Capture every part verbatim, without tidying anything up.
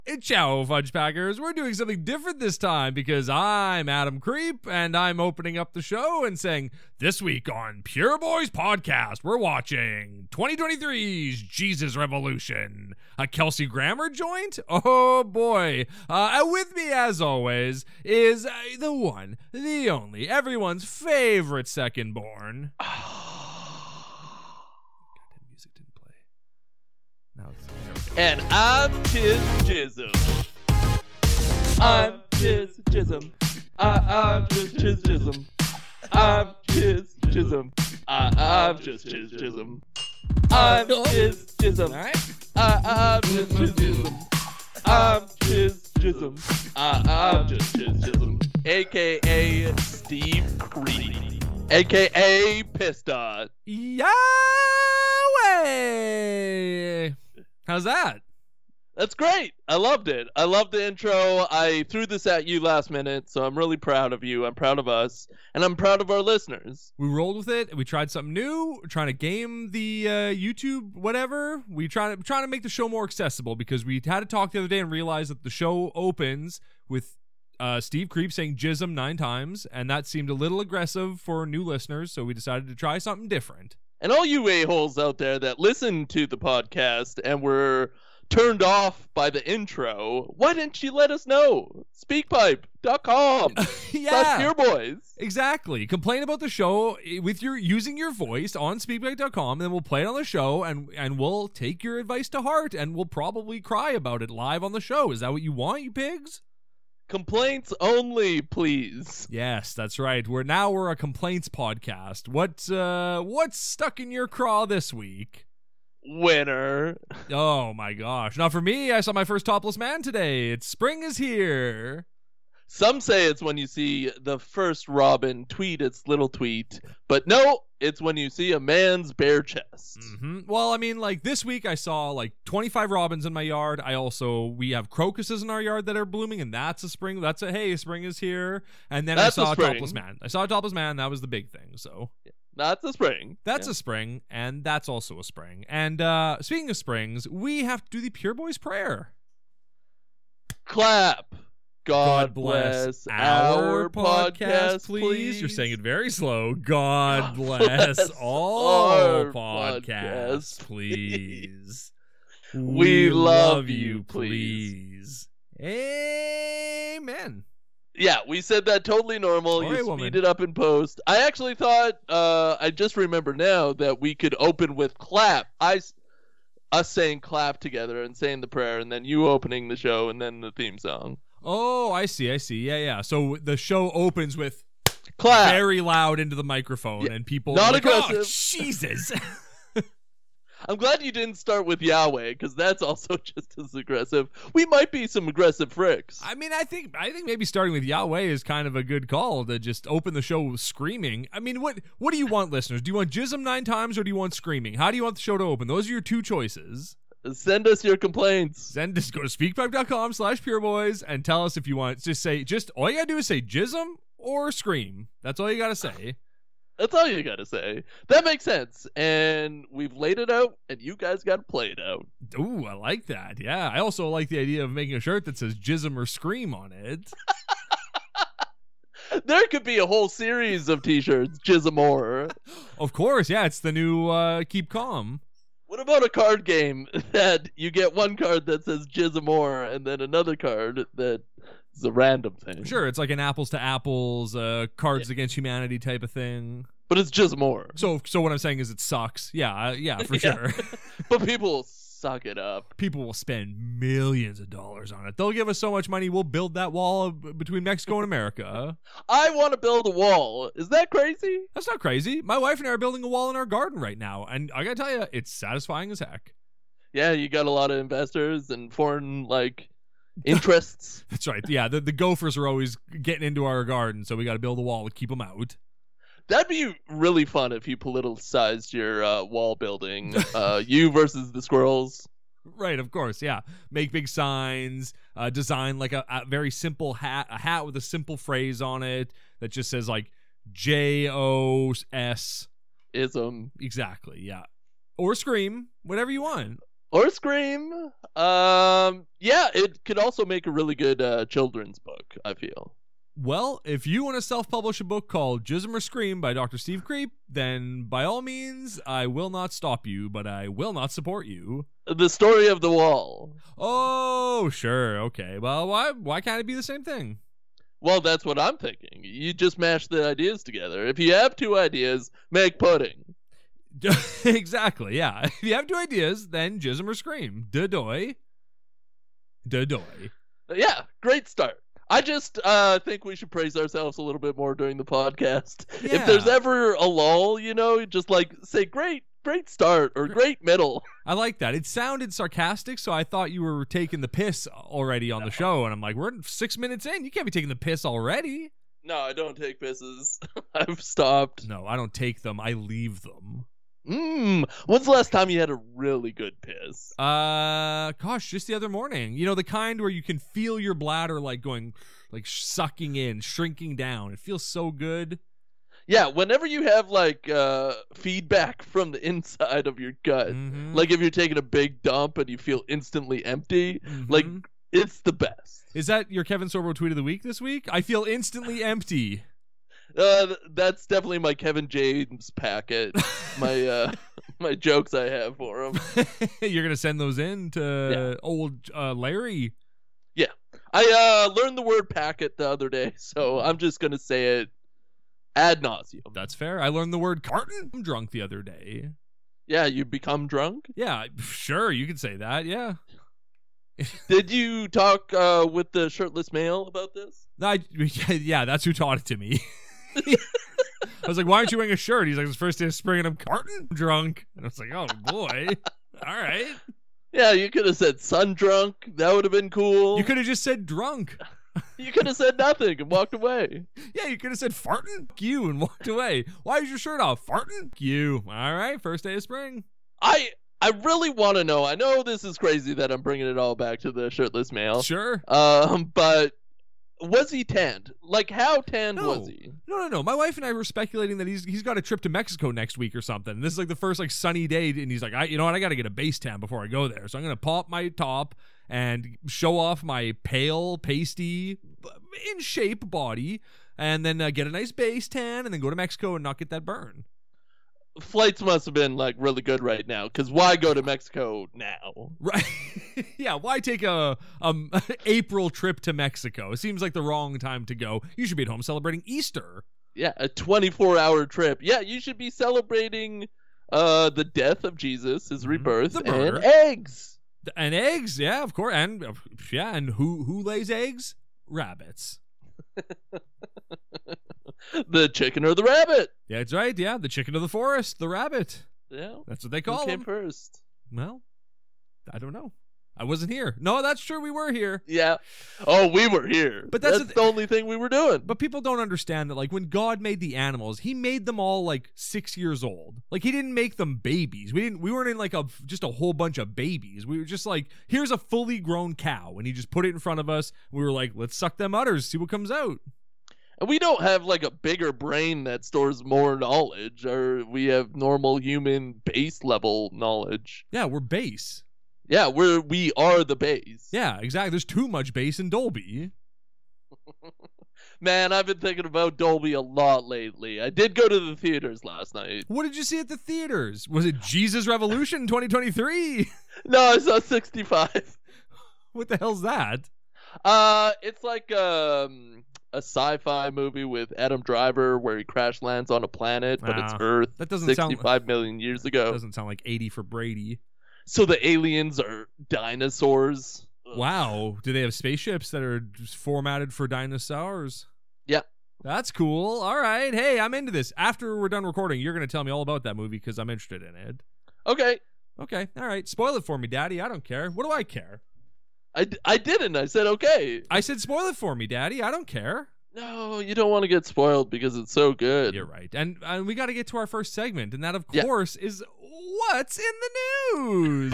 Ciao, Fudge Packers. We're doing something different this time because I'm Adam Creep and I'm opening up the show and saying, this week on Pure Boys Podcast, we're watching twenty twenty-three's Jesus Revolution, a Kelsey Grammer joint? Oh boy. Uh, and with me, as always, is uh, the one, the only, everyone's favorite second born. Goddamn music didn't play. Now it's... And I'm Chiz Jism. I'm Chiz Jism. I, I'm just Chiz Jism. I'm Chiz Jism. I, I'm just Chiz Jism. I'm Chiz Jism. I, I'm just Chiz Jism. I'm Chiz Jism. I, I'm just Chiz Jism. A K A Steve Creed. A K A Piston. Yahweh! How's that? That's great. I loved it. I loved the intro. I threw this at you last minute, so I'm really proud of you. I'm proud of us, and I'm proud of our listeners. We rolled with it. We tried something new. We're trying to game the uh, YouTube whatever. We trying to trying to make the show more accessible because we had a talk the other day and realized that the show opens with uh, Steve Creep saying "jism" nine times, and that seemed a little aggressive for new listeners. So we decided to try something different. And all you a-holes out there that listen to the podcast and were turned off by the intro, why didn't you let us know? Speakpipe dot com Yeah. Slash Pure Boys. Exactly. Complain about the show with your using your voice on speakpipe dot com, and then we'll play it on the show, and, and we'll take your advice to heart, and we'll probably cry about it live on the show. Is that what you want, you pigs? Complaints only, please. Yes, that's right. We're now we're a complaints podcast. What uh what's stuck in your craw this week? Winner. Oh my gosh. Not for me. I saw my first topless man today. It's spring is here. Some say it's when you see the first robin tweet its little tweet, but no, it's when you see a man's bare chest. Mm-hmm. Well, I mean, like this week I saw like twenty-five robins in my yard. I also, we have crocuses in our yard that are blooming, and that's a spring. That's a, hey, spring is here. And then That's I saw a a, spring. topless man. I saw a topless man. That was the big thing. So That's a spring. that's Yeah. a spring, and that's also a spring. And uh, speaking of springs, we have to do the Pure Boys prayer. Clap. God, God bless our podcast, please. You're saying it very slow. God God bless, bless all our podcasts, podcasts, please. We love you, please. Amen. Yeah, we said that totally normal. Sorry, you woman. speed it up in post. I actually thought, uh, I just remember now that we could open with clap. I, s- us saying clap together and saying the prayer, and then you opening the show, and then the theme song. Oh, I see, I see. Yeah, yeah. So the show opens with Clap. very loud into the microphone, Yeah, and people not are like, oh, aggressive. Jesus. I'm glad you didn't start with Yahweh, because that's also just as aggressive. We might be some aggressive fricks. I mean, I think I think maybe starting with Yahweh is kind of a good call to just open the show screaming. I mean, what what do you want, listeners? Do you want jism nine times or do you want screaming? How do you want the show to open? Those are your two choices. Send us your complaints. Then just go to speakpipe dot com slash pureboys and tell us if you want. Just say, just all you gotta do is say jism or scream. That's all you gotta say. That's all you gotta say. That makes sense. And we've laid it out, and you guys gotta play it out. Ooh, I like that. Yeah, I also like the idea of making a shirt that says jism or scream on it. There could be a whole series of t-shirts, Jizamore. Of course, yeah, it's the new uh, Keep Calm. What about a card game that you get one card that says Jizamore and then another card that is a random thing? Sure, it's like an apples to apples, uh, Cards Against Humanity type of thing. But it's Jizamore. So, so what I'm saying is it sucks. Yeah, uh, yeah, for Yeah. sure. But people will suck it up. People will spend millions of dollars on it. They'll give us so much money, we'll build that wall of, between Mexico and America. I want to build a wall. Is that crazy? That's not crazy. My wife and I are building a wall in our garden right now, and I gotta tell you, it's satisfying as heck. Yeah, you got a lot of investors and foreign, like, interests. That's right. Yeah, the, the gophers are always getting into our garden, so we got to build a wall to keep them out. That'd be really fun if you politicized your uh, wall building. Uh, you versus the squirrels. Right, of course, yeah. Make big signs, uh, design like a, a very simple hat, a hat with a simple phrase on it that just says like J O S. Ism. Exactly, yeah. Or scream, whatever you want. Or Scream. Um, yeah, it could also make a really good uh, children's book, I feel. Well, if you want to self-publish a book called Jism or Scream by Doctor Steve Creep, then by all means, I will not stop you, but I will not support you. The Story of the Wall. Oh, sure, okay. Well, why why can't it be the same thing? Well, that's what I'm thinking. You just mash the ideas together. If you have two ideas, make pudding. Exactly, yeah. If you have two ideas, then Jism or Scream. Dadoy. Dadoy. Yeah, great start. I just uh, think we should praise ourselves a little bit more during the podcast. Yeah. If there's ever a lull, you know, just like say great, great start or great middle. I like that. It sounded sarcastic, so I thought you were taking the piss already on the show, and I'm like, we're six minutes in. You can't be taking the piss already. No, I don't take pisses. I've stopped. No, I don't take them. I leave them. Mmm. When's the last time you had a really good piss? Uh, gosh, just the other morning. You know, the kind where you can feel your bladder like going, like sucking in, shrinking down. It feels so good. Yeah, whenever you have like uh, feedback from the inside of your gut, Mm-hmm. like if you're taking a big dump and you feel instantly empty, Mm-hmm. like it's the best. Is that your Kevin Sorbo tweet of the week this week? I feel instantly empty. Uh, th- that's definitely my Kevin James packet. my uh, my jokes I have for him. You're gonna send those in to Yeah. old uh, Larry. Yeah, I uh, learned the word packet the other day, so I'm just gonna say it ad nauseum. That's fair. I learned the word carton. I'm drunk the other day. Yeah, you become drunk. Yeah, sure, you could say that. Yeah. Did you talk uh, with the shirtless male about this? I, yeah, that's who taught it to me. I was like, why aren't you wearing a shirt? He's like, it's the first day of spring and I'm carton drunk. And I was like, oh boy. All right. Yeah, you could have said sun drunk. That would have been cool. You could have just said drunk. You could have said nothing and walked away. Yeah, you could have said fartin', F- you, and walked away. Why is your shirt off? Fartin', F- you. All right, first day of spring. I I really want to know. I know this is crazy that I'm bringing it all back to the shirtless male. Sure. Um, but was he tanned? Like, how tanned No. was he? No, no, no. My wife and I were speculating that he's he's got a trip to Mexico next week or something. This is like the first like sunny day, and he's like, I, you know what? I got to get a base tan before I go there, so I'm gonna pop my top and show off my pale, pasty, in shape body, and then uh, get a nice base tan, and then go to Mexico and not get that burn. Flights must have been like really good right now, because why go to Mexico now? Right. Yeah, why take a um April trip to Mexico? It seems like the wrong time to go. You should be at home celebrating Easter. Yeah, a twenty-four hour trip. Yeah, you should be celebrating uh the death of Jesus, his rebirth, The murder. and eggs. And eggs, yeah, of course. And uh, yeah, and who who lays eggs? Rabbits. The chicken or the rabbit? Yeah, that's right. Yeah, the chicken of the forest, the rabbit. Yeah. That's what they Who call came them. first? Well, I don't know. I wasn't here. No, that's true. We were here. Yeah. Oh, we were here. But that's that's the the only thing we were doing. But people don't understand that, like, when God made the animals, he made them all, like, six years old. Like, he didn't make them babies. We didn't, we weren't in, like, a just a whole bunch of babies. We were just like, here's a fully grown cow. And he just put it in front of us. We were like, let's suck them udders, see what comes out. And we don't have like a bigger brain that stores more knowledge, or we have normal human base level knowledge. Yeah, we're base. Yeah, we're we are the base. Yeah, exactly. There's too much bass in Dolby. Man, I've been thinking about Dolby a lot lately. I did go to the theaters last night. What did you see at the theaters? Was it Jesus Revolution twenty twenty-three? No, I saw sixty-five. What the hell's that? Uh, it's like um a sci-fi movie with Adam Driver where he crash lands on a planet, but it's Ah, Earth that doesn't sound- sixty-five million years ago. Doesn't sound like eighty for Brady. So the aliens are dinosaurs. Ugh. Wow. Do they have spaceships that are just formatted for dinosaurs? Yeah. That's cool. All right. Hey, I'm into this. After we're done recording, you're going to tell me all about that movie because I'm interested in it. Okay. Okay. All right. Spoil it for me, Daddy. I don't care. What do I care? I, I didn't. I said okay. I said spoil it for me, Daddy. I don't care. No, you don't want to get spoiled because it's so good. You're right. And, and we got to get to our first segment, and that, of Yeah. course, is What's in the News?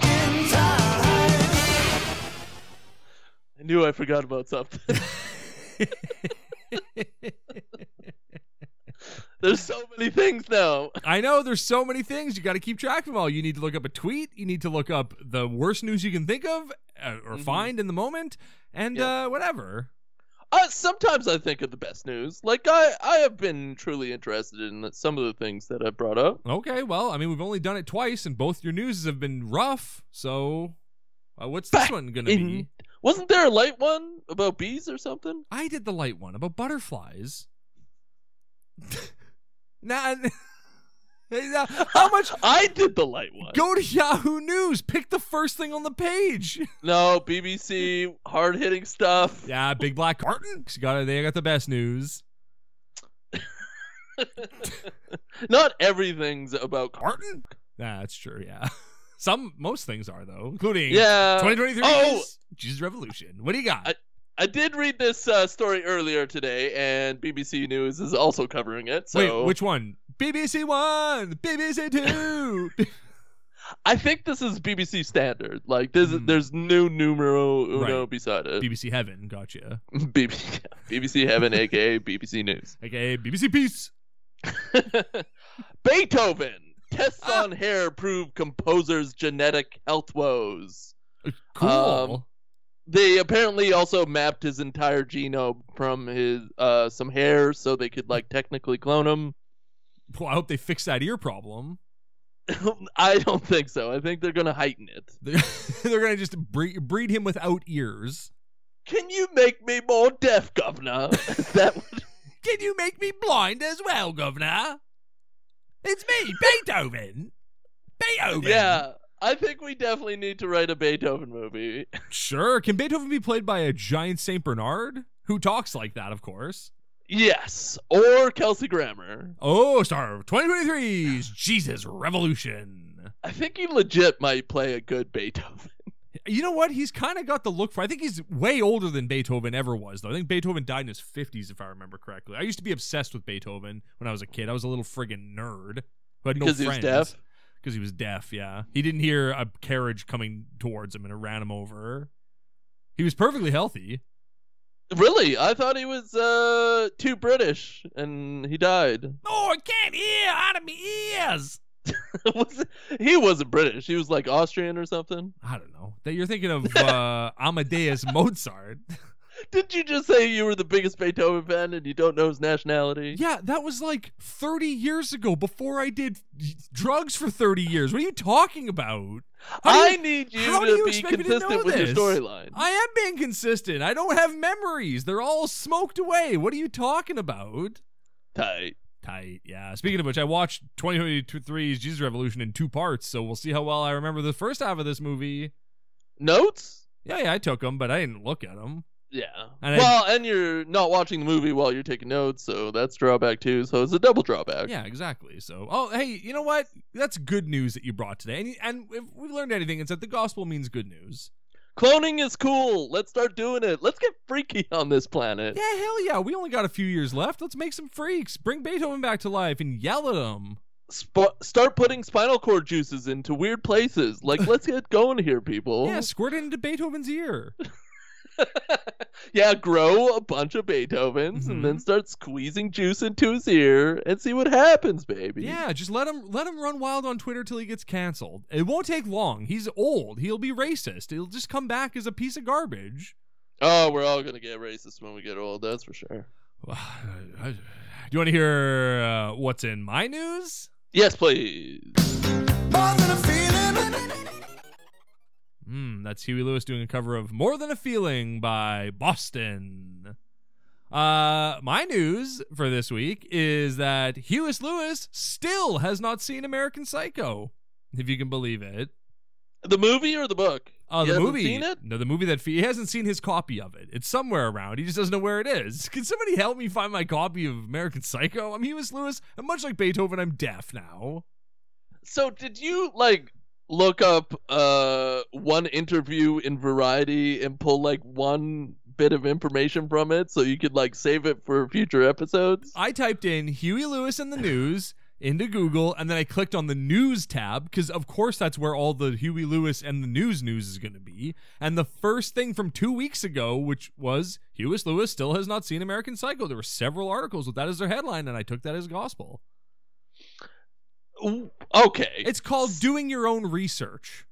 I knew I forgot about something. There's so many things now. I know there's so many things. You got to keep track of them all. You need to look up a tweet. You need to look up the worst news you can think of uh, or mm-hmm. find in the moment, and yeah. uh, whatever. Uh, sometimes I think of the best news. Like, I, I have been truly interested in some of the things that I brought up. Okay, well, I mean, we've only done it twice, and both your newses have been rough, so uh, what's this Back one going to be? Wasn't there a light one about bees or something? I did the light one about butterflies. Nah, how much? I did the light one. Go to Yahoo News. Pick the first thing on the page. No, B B C, hard-hitting stuff. Yeah, Big Black Carton. Got they got the best news. Not everything's about Carton. Nah, that's true. Yeah, some most things are though, including yeah. twenty twenty-three. Oh, Jesus Revolution. What do you got? I- I did read this uh, story earlier today, and B B C News is also covering it. So. Wait, which one? B B C One, B B C Two. I think this is B B C Standard. Like, there's mm. there's no numero uno right. beside it. B B C Heaven, gotcha. B B C, B B C Heaven, aka B B C News, aka B B C Peace. Beethoven tests ah. on hair prove composer's genetic health woes. Cool. Um, They apparently also mapped his entire genome from his uh some hair so they could like technically clone him. Well, I hope they fix that ear problem. I don't think so. I think they're gonna heighten it. They're, they're gonna just breed, breed him without ears. Can you make me more deaf, Governor? that would... Can you make me blind as well, Governor? It's me, Beethoven. Beethoven. Yeah. I think we definitely need to write a Beethoven movie. Sure. Can Beethoven be played by a giant Saint Bernard? Who talks like that, of course. Yes. Or Kelsey Grammer. Oh, star of twenty twenty-three's Jesus Revolution. I think he legit might play a good Beethoven. You know what? He's kind of got the look for I think he's way older than Beethoven ever was, though. I think Beethoven died in his fifties, if I remember correctly. I used to be obsessed with Beethoven when I was a kid. I was a little friggin' nerd who had no because friends. He was deaf? Because he was deaf, yeah. He didn't hear a carriage coming towards him and it ran him over. He was perfectly healthy. Really? I thought he was uh, too British and he died. Oh, I can't hear out of my ears. was it, he wasn't British. He was like Austrian or something. I don't know. That you're thinking of uh, Amadeus Mozart. Did you just say you were the biggest Beethoven fan and you don't know his nationality? Yeah, that was like thirty years ago before I did drugs for thirty years. What are you talking about? I you, need you to you be consistent to with this? your storyline. I am being consistent. I don't have memories. They're all smoked away. What are you talking about? Tight. Tight, yeah. Speaking of which, I watched twenty twenty-three's Jesus Revolution in two parts, so we'll see how well I remember the first half of this movie. Notes? Yeah, yeah, I took them, but I didn't look at them. Yeah. And well, I, and you're not watching the movie while you're taking notes, so that's drawback too. So it's a double drawback. Yeah, exactly. So, oh, hey, you know what? That's good news that you brought today. And, and if we learned anything, it's that the gospel means good news. Cloning is cool. Let's start doing it. Let's get freaky on this planet. Yeah, hell yeah. We only got a few years left. Let's make some freaks. Bring Beethoven back to life and yell at him. Sp- start putting spinal cord juices into weird places. Like, let's get going here, people. Yeah, squirt it into Beethoven's ear. Yeah, grow a bunch of Beethovens mm-hmm. and then start squeezing juice into his ear and see what happens, baby. Yeah, just let him let him run wild on Twitter till he gets canceled. It won't take long. He's old. He'll be racist. He'll just come back as a piece of garbage. Oh, we're all gonna get racist when we get old. That's for sure. Do you want to hear uh, what's in my news? Yes, please. More than a feeling. Mm, that's Huey Lewis doing a cover of More Than a Feeling by Boston. Uh, my news for this week is that Huey Lewis still has not seen American Psycho, if you can believe it. The movie or the book? Uh, he the hasn't movie. Seen it? No, the movie that he hasn't seen his copy of it. It's somewhere around. He just doesn't know where it is. Can somebody help me find my copy of American Psycho? I'm Huey Lewis, and much like Beethoven, I'm deaf now. So did you like look up uh one interview in Variety and pull like one bit of information from it so you could like save it for future episodes? I typed in Huey Lewis in the news, into Google, and then I clicked on the news tab because, of course, that's where all the Huey Lewis and the news news is going to be. And the first thing from two weeks ago, which was Huey Lewis still has not seen American Psycho. There were several articles with that as their headline, and I took that as gospel. Okay. It's called doing your own research.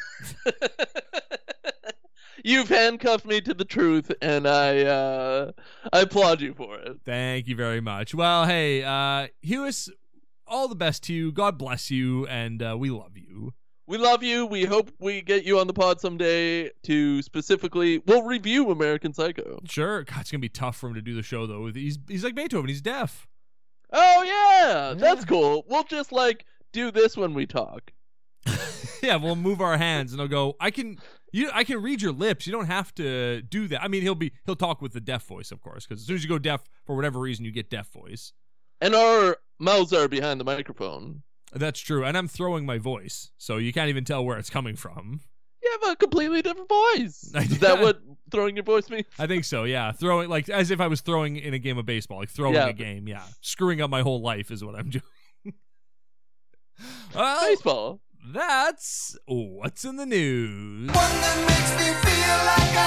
You've handcuffed me to the truth, and I uh, I applaud you for it. Thank you very much. Well, hey, uh, Huey, all the best to you. God bless you, and uh, we love you. We love you. We hope we get you on the pod someday to specifically, we'll review American Psycho. Sure. God, it's going to be tough for him to do the show, though. He's he's like Beethoven. He's deaf. Oh, yeah. Yeah. That's cool. We'll just, like, do this when we talk. Yeah, we'll move our hands, and he'll go, I can... You, I can read your lips. You don't have to do that. I mean, he'll be he'll talk with the deaf voice, of course, because as soon as you go deaf, for whatever reason, you get deaf voice. And our mouths are behind the microphone. That's true, and I'm throwing my voice, so you can't even tell where it's coming from. You have a completely different voice. Is that what throwing your voice means? I think so, yeah. Throwing, like, as if I was throwing in a game of baseball, like throwing Yeah. a game, yeah. Screwing up my whole life is what I'm doing. Well, Baseball. that's what's in the news. One that makes me feel like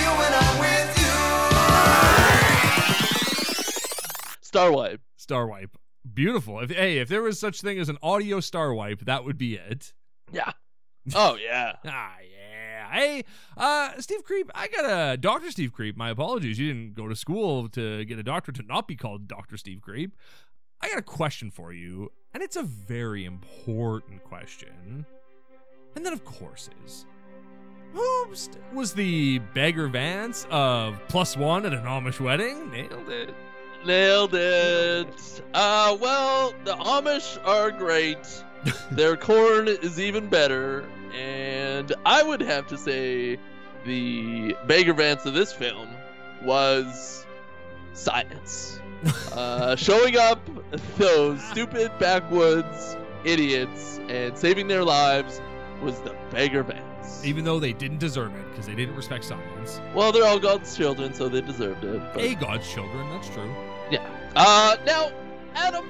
I feel when I'm with you. Star Wipe. Star Wipe. Beautiful. If hey, if there was such thing as an audio Star Wipe, that would be it. Yeah. Oh, yeah. Ah, yeah. Hey, uh, Steve Creep, I got a Doctor Steve Creep. My apologies. You didn't go to school to get a doctor to not be called Doctor Steve Creep. I got a question for you, and it's a very important question. And that, of course, is who was the Beggar Vance of Plus One at an Amish wedding? Nailed it. Nailed it. Uh, well, the Amish are great. Their corn is even better. And I would have to say the Beggar Vance of this film was science. Uh, showing up those stupid backwoods idiots and saving their lives was the Beggar Vance. Even though they didn't deserve it because they didn't respect science. Well, they're all God's children, so they deserved it. But... A God's children, that's true. Yeah. Uh, now, Adam,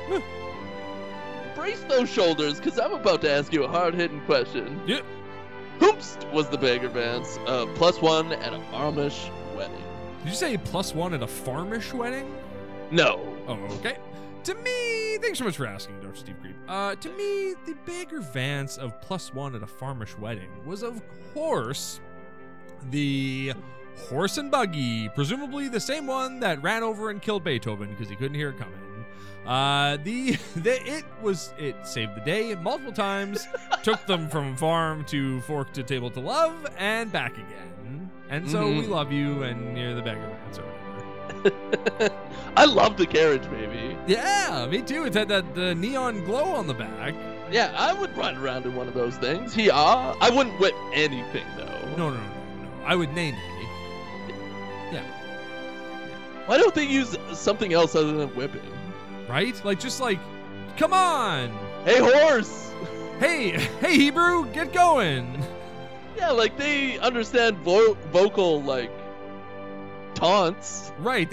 brace those shoulders, because I'm about to ask you a hard-hitting question. Yeah. Whomst was the Beggar Vance of Plus One at an Amish wedding? Did you say plus one at a farmish wedding? No. Oh, okay. To me, thanks so much for asking, Doctor Steve Creep. Uh, to me, the Beggar Vance of plus one at a farmish wedding was, of course, the horse and buggy, presumably the same one that ran over and killed Beethoven because he couldn't hear it coming. Uh, the, the it was it saved the day multiple times, took them from farm to fork to table to love and back again. And so Mhm. we love you, and you're the Beggar Vance or whatever. I love the carriage, baby. Yeah, me too. It had that the neon glow on the back. Yeah, I would ride around in one of those things. Yeah, I wouldn't whip anything, though. No, no, no, no, no. I would name it. Yeah. Why don't they use something else other than whipping? Right? Like, just like, come on. Hey, horse! Hey, hey, Hebrew, get going. Yeah, like they understand vo- vocal, like, taunts. Right.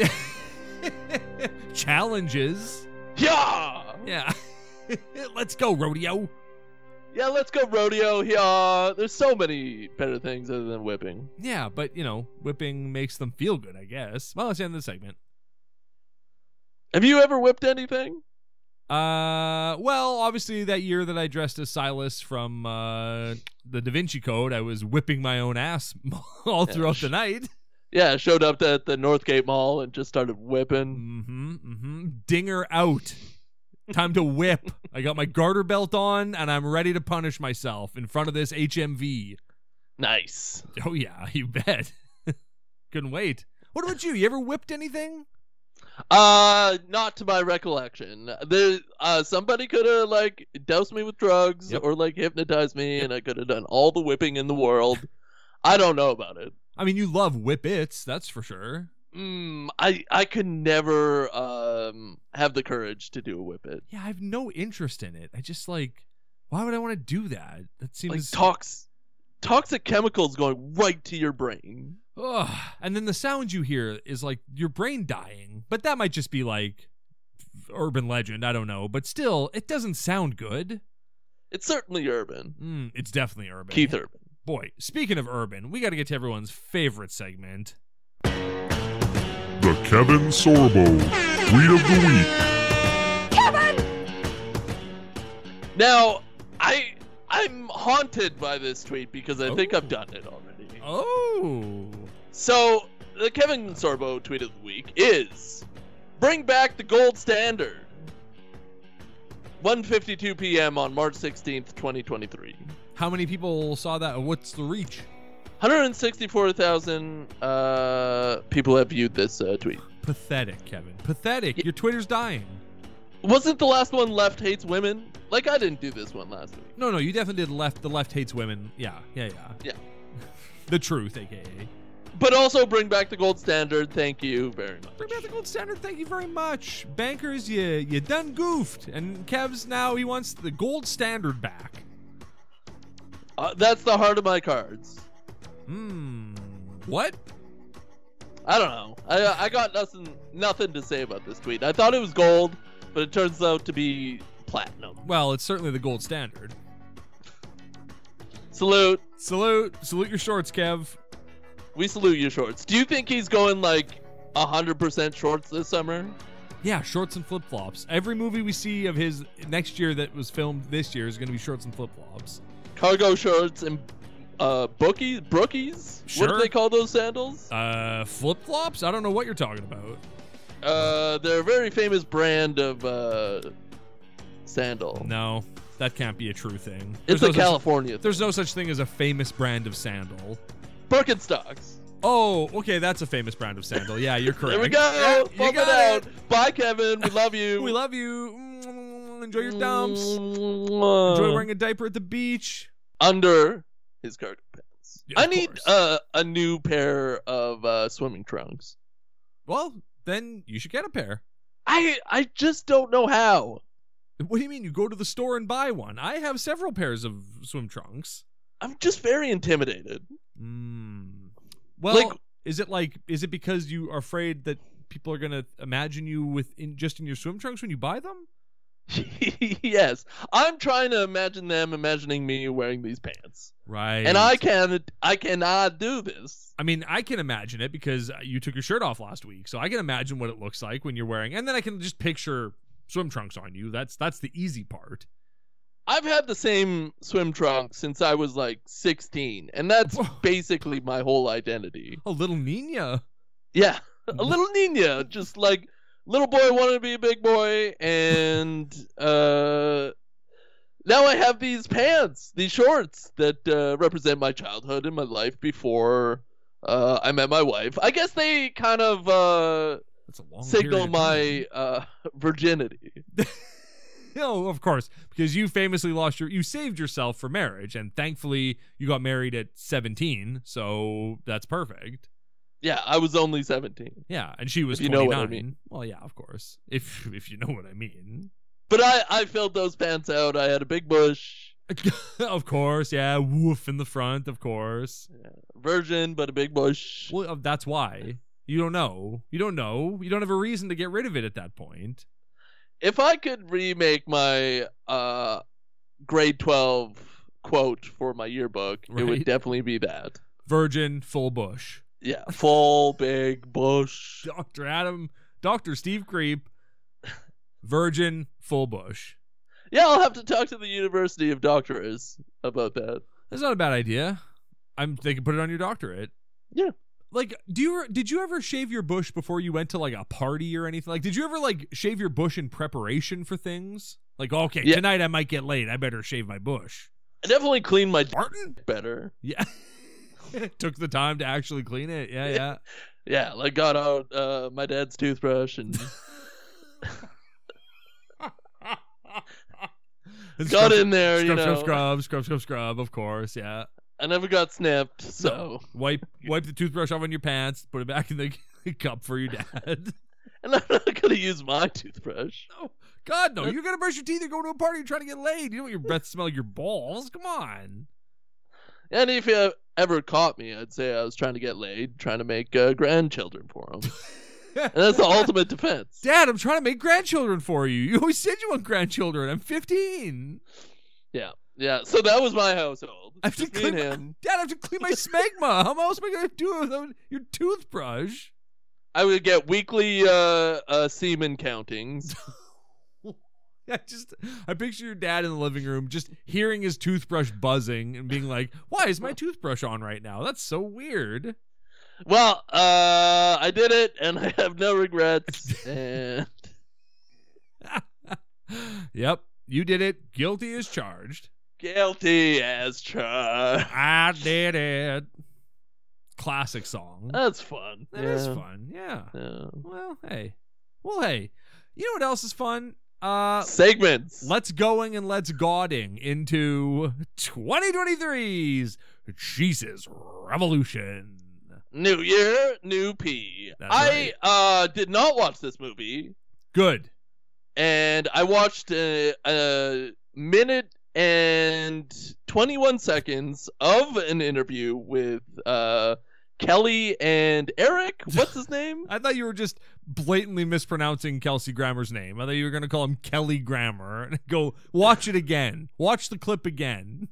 Challenges. Yeah! Yeah. Let's go, rodeo. Yeah, let's go rodeo. Yeah, there's so many better things other than whipping. Yeah, but, you know, whipping makes them feel good, I guess. Well, let's end the segment. Have you ever whipped anything? Uh, well, obviously that year that I dressed as Silas from uh, the Da Vinci Code, I was whipping my own ass all Yeah, throughout sh- the night. Yeah, showed up at the Northgate Mall and just started whipping. Mm-hmm, mm-hmm. Dinger out. Time to whip. I got my garter belt on, and I'm ready to punish myself in front of this H M V. Nice. Oh, yeah, you bet. Couldn't wait. What about you? You ever whipped anything? Uh, not to my recollection. There, uh, somebody could have like doused me with drugs Yep. or like hypnotized me, and I could have done all the whipping in the world. I don't know about it. I mean, you love whippets, that's for sure. Mm, I I could never um have the courage to do a whippet. Yeah, I have no interest in it. I just like, why would I want to do that? That seems Like tox, toxic chemicals going right to your brain. Ugh. And then the sound you hear is like your brain dying, but that might just be like urban legend. I don't know, but still, it doesn't sound good. It's certainly urban. Mm, it's definitely urban. Keith Urban. Boy, speaking of urban, we got to get to everyone's favorite segment. The Kevin Sorbo Tweet of the Week. Now, I I'm haunted by this tweet because I think Oh. I've done it already. Oh. So, the Kevin Sorbo tweet of the week is, bring back the gold standard. one fifty-two p.m. on March sixteenth, twenty twenty-three. How many people saw that? What's the reach? one hundred sixty-four thousand uh, people have viewed this uh, tweet. Pathetic, Kevin. Pathetic. Your Twitter's dying. Wasn't the last one left hates women? Like, I didn't do this one last week. No, no, you definitely did left. The left hates women. Yeah, yeah, yeah. Yeah. The truth, aka. But also bring back the gold standard. Thank you very much. Bring back the gold standard. Thank you very much, bankers. You you done goofed, and Kev's now he wants the gold standard back. Uh, that's the heart of my cards. Hmm. What? I don't know. I I got nothing nothing to say about this tweet. I thought it was gold, but it turns out to be platinum. Well, it's certainly the gold standard. Salute. Salute, salute your shorts, Kev. We salute you, shorts. Do you think he's going like one hundred percent shorts this summer? Yeah, shorts and flip flops. Every movie we see of his next year that was filmed this year is going to be shorts and flip flops. Cargo shorts and uh, bookies? Brookies? What Sure. do they call those sandals? Uh, flip flops? I don't know what you're talking about. Uh, they're a very famous brand of uh, sandal. No, that can't be a true thing. It's There's a no such- California thing. There's no such thing as a famous brand of sandal. Birkenstocks. Oh, okay, that's a famous brand of sandal. Yeah, you're correct. There we go. Yeah, you Bump got it out. it. Bye, Kevin. We love you. We love you. Mm, Enjoy your dumps. Enjoy wearing a diaper at the beach. Under his cargo pants. Yeah, I of need course. uh, a new pair of uh, swimming trunks. Well, then you should get a pair. I I just don't know how. What do you mean? You go to the store and buy one? I have several pairs of swim trunks. I'm just very intimidated. Mm. Well, Like- is it like? Is it because you are afraid that people are gonna imagine you with in just in your swim trunks when you buy them? Yes, I'm trying to imagine them imagining me wearing these pants, Right. and I can I cannot do this. I mean, I can imagine it because you took your shirt off last week, so I can imagine what it looks like when you're wearing, and then I can just picture swim trunks on you. That's that's the easy part. I've had the same swim trunks since I was like sixteen, and that's Whoa. basically my whole identity. A little Nina. Yeah, a little Nina, just like little boy wanted to be a big boy, and uh, now I have these pants, these shorts that uh, represent my childhood and my life before uh, I met my wife. I guess they kind of uh, That's a long signal period of my uh, virginity. time. No, of course, because you famously lost your, you saved yourself for marriage, and thankfully you got married at seventeen, so that's perfect. Yeah, I was only seventeen. Yeah, and she was If you know twenty-nine. what I mean. Well, yeah, of course. If if you know what I mean. But I, I filled those pants out. I had a big bush. Of course, yeah, woof in the front, of course. Virgin, but a big bush. Well, uh, that's why. You don't know. You don't know. You don't have a reason to get rid of it at that point. If I could remake my uh, grade twelve quote for my yearbook, it Right. would definitely be that. Virgin, full bush. Yeah, full big bush. Doctor Adam, Doctor Steve Creep, virgin, full bush. Yeah, I'll have to talk to the University of Doctors about that. That's not a bad idea. I'm they can put it on your doctorate. Yeah. Like, do you did you ever shave your bush before you went to like a party or anything? Like, did you ever like shave your bush in preparation for things? Like, okay, Yeah. tonight I might get laid. I better shave my bush. I definitely clean my Martin? better. Yeah. Took the time to actually clean it. Yeah, yeah. Yeah, like got out uh, my dad's toothbrush and And got scrub- in there, Scrub, you know. scrub, scrub, scrub, scrub, scrub. Of course, yeah. I never got snipped, so. Wipe, wipe the toothbrush off on your pants. Put it back in the cup for your dad. And I'm not gonna use my toothbrush. No, God, no! You're gonna brush your teeth. You're going to a party. You're trying to get laid. You don't want your breath to smell like your balls. Come on. And if you ever caught me, I'd say I was trying to get laid, trying to make uh, grandchildren for him. And that's the ultimate defense. Dad, I'm trying to make grandchildren for you. You always said you want grandchildren. I'm fifteen. Yeah, yeah. So that was my household. I have to Just me clean and my, him. Dad, I have to clean my smegma. How else am I going to do it without your toothbrush? I would get weekly uh, uh, semen countings. I just, I picture your dad in the living room just hearing his toothbrush buzzing and being like, why is my toothbrush on right now? That's so weird. Well, uh, I did it, and I have no regrets. And Yep, you did it. Guilty as charged. guilty as charged. I did it. Classic song. That's fun. That yeah. is fun. Yeah. Yeah. Well, hey. Well, hey. You know what else is fun? Uh, Segments. let's going and let's godding into twenty twenty-three's Jesus Revolution. New year, new P. That's I right. uh did not watch this movie, Good. and I watched a, a minute and twenty-one seconds of an interview with uh Kelly and Eric. What's his name? I thought you were just blatantly mispronouncing Kelsey Grammer's name. I thought you were going to call him Kelly Grammer and go watch it again. Watch the clip again.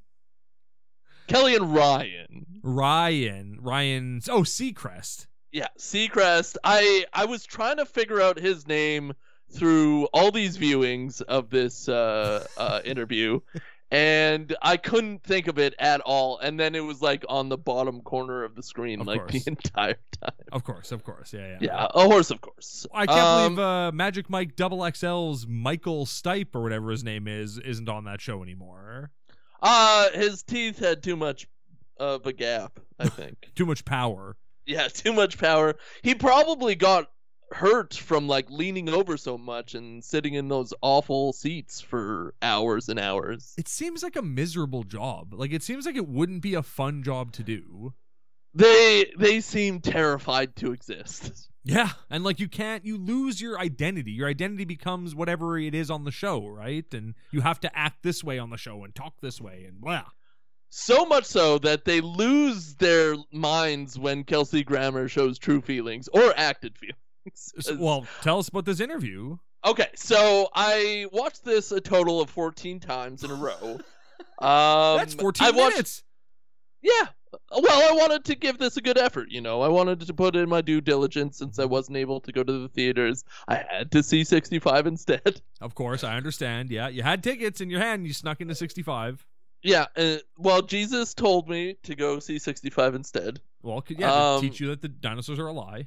Kelly and Ryan. Ryan. Ryan. Oh, Seacrest. Yeah, Seacrest. I I was trying to figure out his name through all these viewings of this uh, uh, interview, and I couldn't think of it at all. And then it was like on the bottom corner of the screen, Of like course. the entire time. Of course, of course. Yeah, yeah. Yeah, a horse, of course. I can't Um, believe uh, Magic Mike Double X L's Michael Stipe or whatever his name is isn't on that show anymore. Uh, his teeth had too much of a gap, I think. Too much power. Yeah, too much power. He probably got hurt from like leaning over so much and sitting in those awful seats for hours and hours. It seems like a miserable job. Like it seems like it wouldn't be a fun job to do. They they seem terrified to exist. Yeah, and like you can't, you lose your identity. Your identity becomes whatever it is on the show, right? And you have to act this way on the show and talk this way and blah. So much so that they lose their minds when Kelsey Grammer shows true feelings or acted feelings. So- well, tell us about this interview. Okay, so I watched this a total of fourteen times in a row. Um, That's fourteen I watched, minutes. Yeah. Well, I wanted to give this a good effort, you know. I wanted to put in my due diligence since I wasn't able to go to the theaters. I had to see sixty-five instead. Of course, I understand. Yeah, you had tickets in your hand and you snuck into sixty-five. Yeah, uh, well, Jesus told me to go see sixty-five instead. Well, could- yeah, to Um, teach you that the dinosaurs are a lie.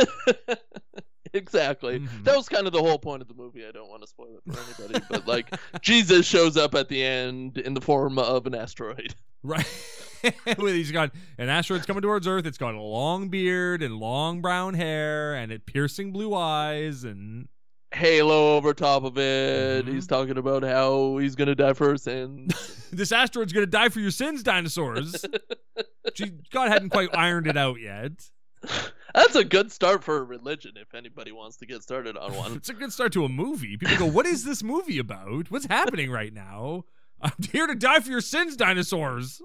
Exactly. Mhm. That was kind of the whole point of the movie. I don't want to spoil it for anybody, but like Jesus shows up at the end in the form of an asteroid. Right. With- He's got an asteroid's coming towards Earth. It's got a long beard and long brown hair and it piercing blue eyes and Halo over top of it. Mhm. He's talking about how he's gonna die for his sins. this asteroid's gonna die for your sins, dinosaurs. Gee, God hadn't quite ironed it out yet. That's a good start for a religion if anybody wants to get started on one. It's a good start to a movie. People go, "What is this movie about? What's happening right now? I'm here to die for your sins, dinosaurs."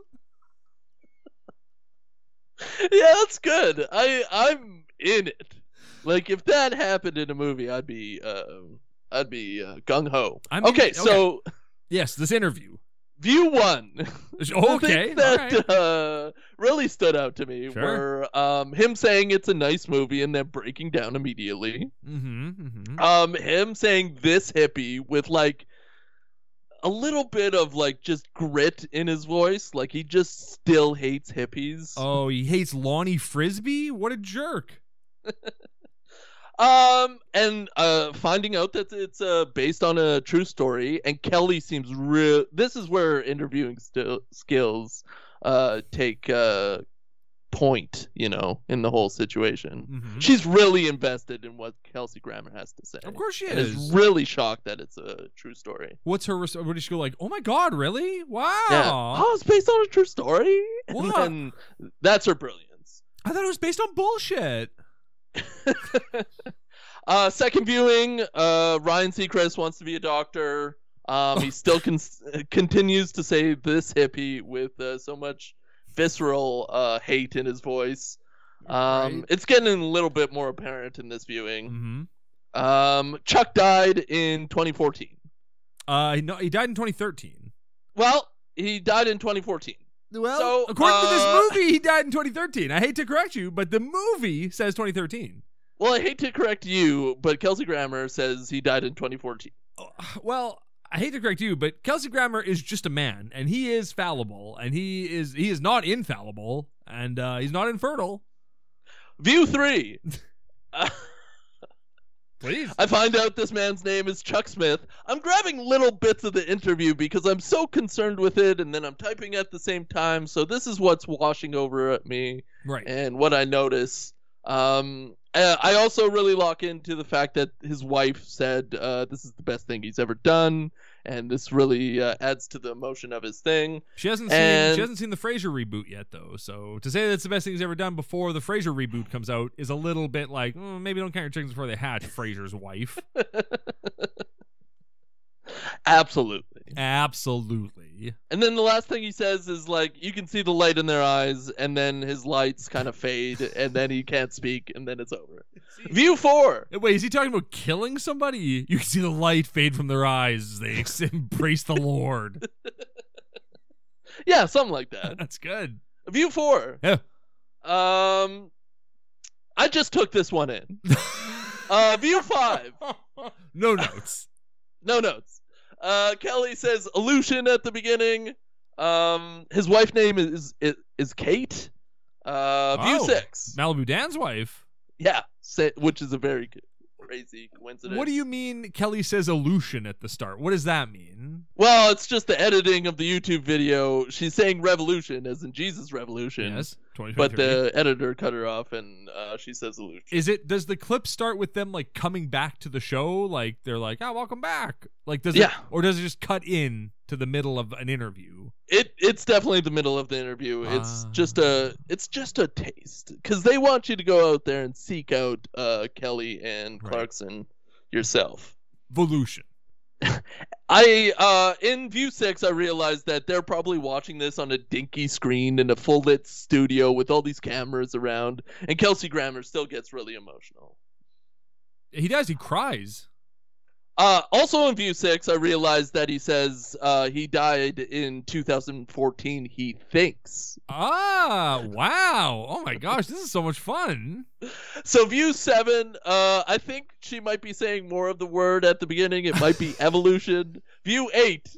Yeah, that's good. I I'm in it. Like if that happened in a movie, I'd be uh, I'd be uh, gung ho. I mean, Okay, okay. so Yes, this interview. view one. Oh, The okay, things that all right. uh, really stood out to me Sure. were um, him saying it's a nice movie and then breaking down immediately. Mm-hmm. mm-hmm. Um, him saying this hippie with like a little bit of like just grit in his voice, like he just still hates hippies. Oh, he hates Lonnie Frisbee? What a jerk. Um, and uh, finding out that it's uh based on a true story, and Kelly seems real. This is where interviewing st- skills uh take uh point, you know, in the whole situation. Mhm. She's really invested in what Kelsey Grammer has to say. Of course she and is. is really shocked that it's a true story. What's her res- what did she go like, "Oh my god, really? Wow." Yeah. Oh, it's based on a true story. What? And then that's her brilliance. I thought it was based on bullshit. uh, second viewing, uh, Ryan Seacrest wants to be a doctor. Um, he still con- continues to say this hippie with uh, so much visceral uh, hate in his voice. Um, Right. It's getting a little bit more apparent in this viewing. Mm-hmm. Um, Chuck died in twenty fourteen. Uh, no, he died in twenty thirteen. Well, he died in twenty fourteen. Well, So, according to uh, this movie, he died in twenty thirteen. I hate to correct you, but the movie says twenty thirteen. Well, I hate to correct you, but Kelsey Grammer says he died in twenty fourteen. Well, I hate to correct you, but Kelsey Grammer is just a man, and he is fallible, and he is he is not infallible, and uh, he's not infertile. View three. Uh, Please. I find out this man's name is Chuck Smith. I'm grabbing little bits of the interview because I'm so concerned with it, and then I'm typing at the same time. So this is what's washing over at me Right. and what I notice. Um, uh, I also really lock into the fact that his wife said uh, this is the best thing he's ever done, and this really uh, adds to the emotion of his thing. She hasn't seen And- she hasn't seen the Frasier reboot yet, though. So to say that's the best thing he's ever done before the Frasier reboot comes out is a little bit like mm, maybe don't count your chickens before they hatch. Frasier's wife. Absolutely. Absolutely. And then the last thing he says is like, you can see the light in their eyes, and then his lights kind of fade, and then he can't speak, and then it's over. View four. Wait, is he talking about killing somebody? You can see the light fade from their eyes as they ex- embrace the Lord. Yeah, something like that. That's good. View four. Yeah. Um, I just took this one in. Uh, view five. No notes. No notes. Uh, Kelly says Aleutian at the beginning. Um, his wife name is is, is Kate. Uh, view Oh, six. Malibu Dan's wife. Yeah, say, which is a very c- crazy coincidence. What do you mean Kelly says Aleutian at the start? What does that mean? Well, it's just the editing of the YouTube video. She's saying revolution as in Jesus revolution. Yes, twenty But twenty-three. the editor cut her off, and uh, she says Aleutian. Is it, does the clip start with them like coming back to the show? Like they're like, oh, welcome back. Like, does it, Yeah. or does it just cut in to the middle of an interview? It it's definitely the middle of the interview. It's Ah. just a it's just a taste because they want you to go out there and seek out uh, Kelly and Right. Clarkson yourself. Volution. I uh in view six I realized that they're probably watching this on a dinky screen in a full lit studio with all these cameras around, and Kelsey Grammer still gets really emotional. He does. He cries. Uh, also in view six, I realized that he says uh, he died in two thousand fourteen. He thinks. Ah, wow. Oh my gosh, this is so much fun. So view seven, uh, I think she might be saying more of the word at the beginning. It might be evolution. View eight.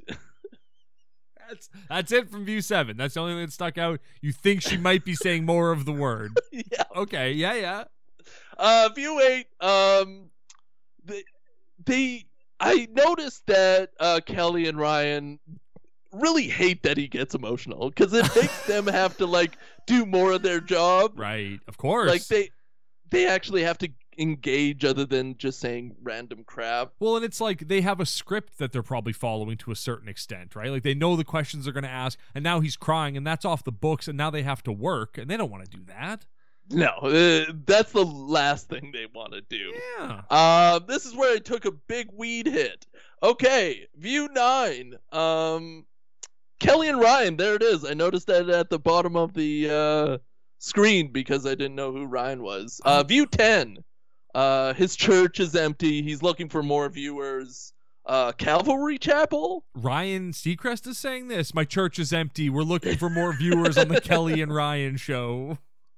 That's that's it from view seven. That's the only thing that stuck out. You think she might be saying more of the word. Yeah. Okay, yeah, yeah. Uh, view eight. Um, they, they. I noticed that uh, Kelly and Ryan really hate that he gets emotional because it makes them have to like do more of their job. Right, of course. Like they, they actually have to engage other than just saying random crap. Well, and it's like they have a script that they're probably following to a certain extent, right? Like they know the questions they're going to ask, and now he's crying, and that's off the books, and now they have to work, and they don't want to do that. No, uh, that's the last thing they want to do. Yeah. Uh, this is where I took a big weed hit. Okay, view nine. Um, Kelly and Ryan, there it is. I noticed that at the bottom of the uh, screen because I didn't know who Ryan was. Uh, view ten. Uh, his church is empty. He's looking for more viewers. Uh, Calvary Chapel? Ryan Seacrest is saying this. My church is empty. We're looking for more viewers on the Kelly and Ryan show.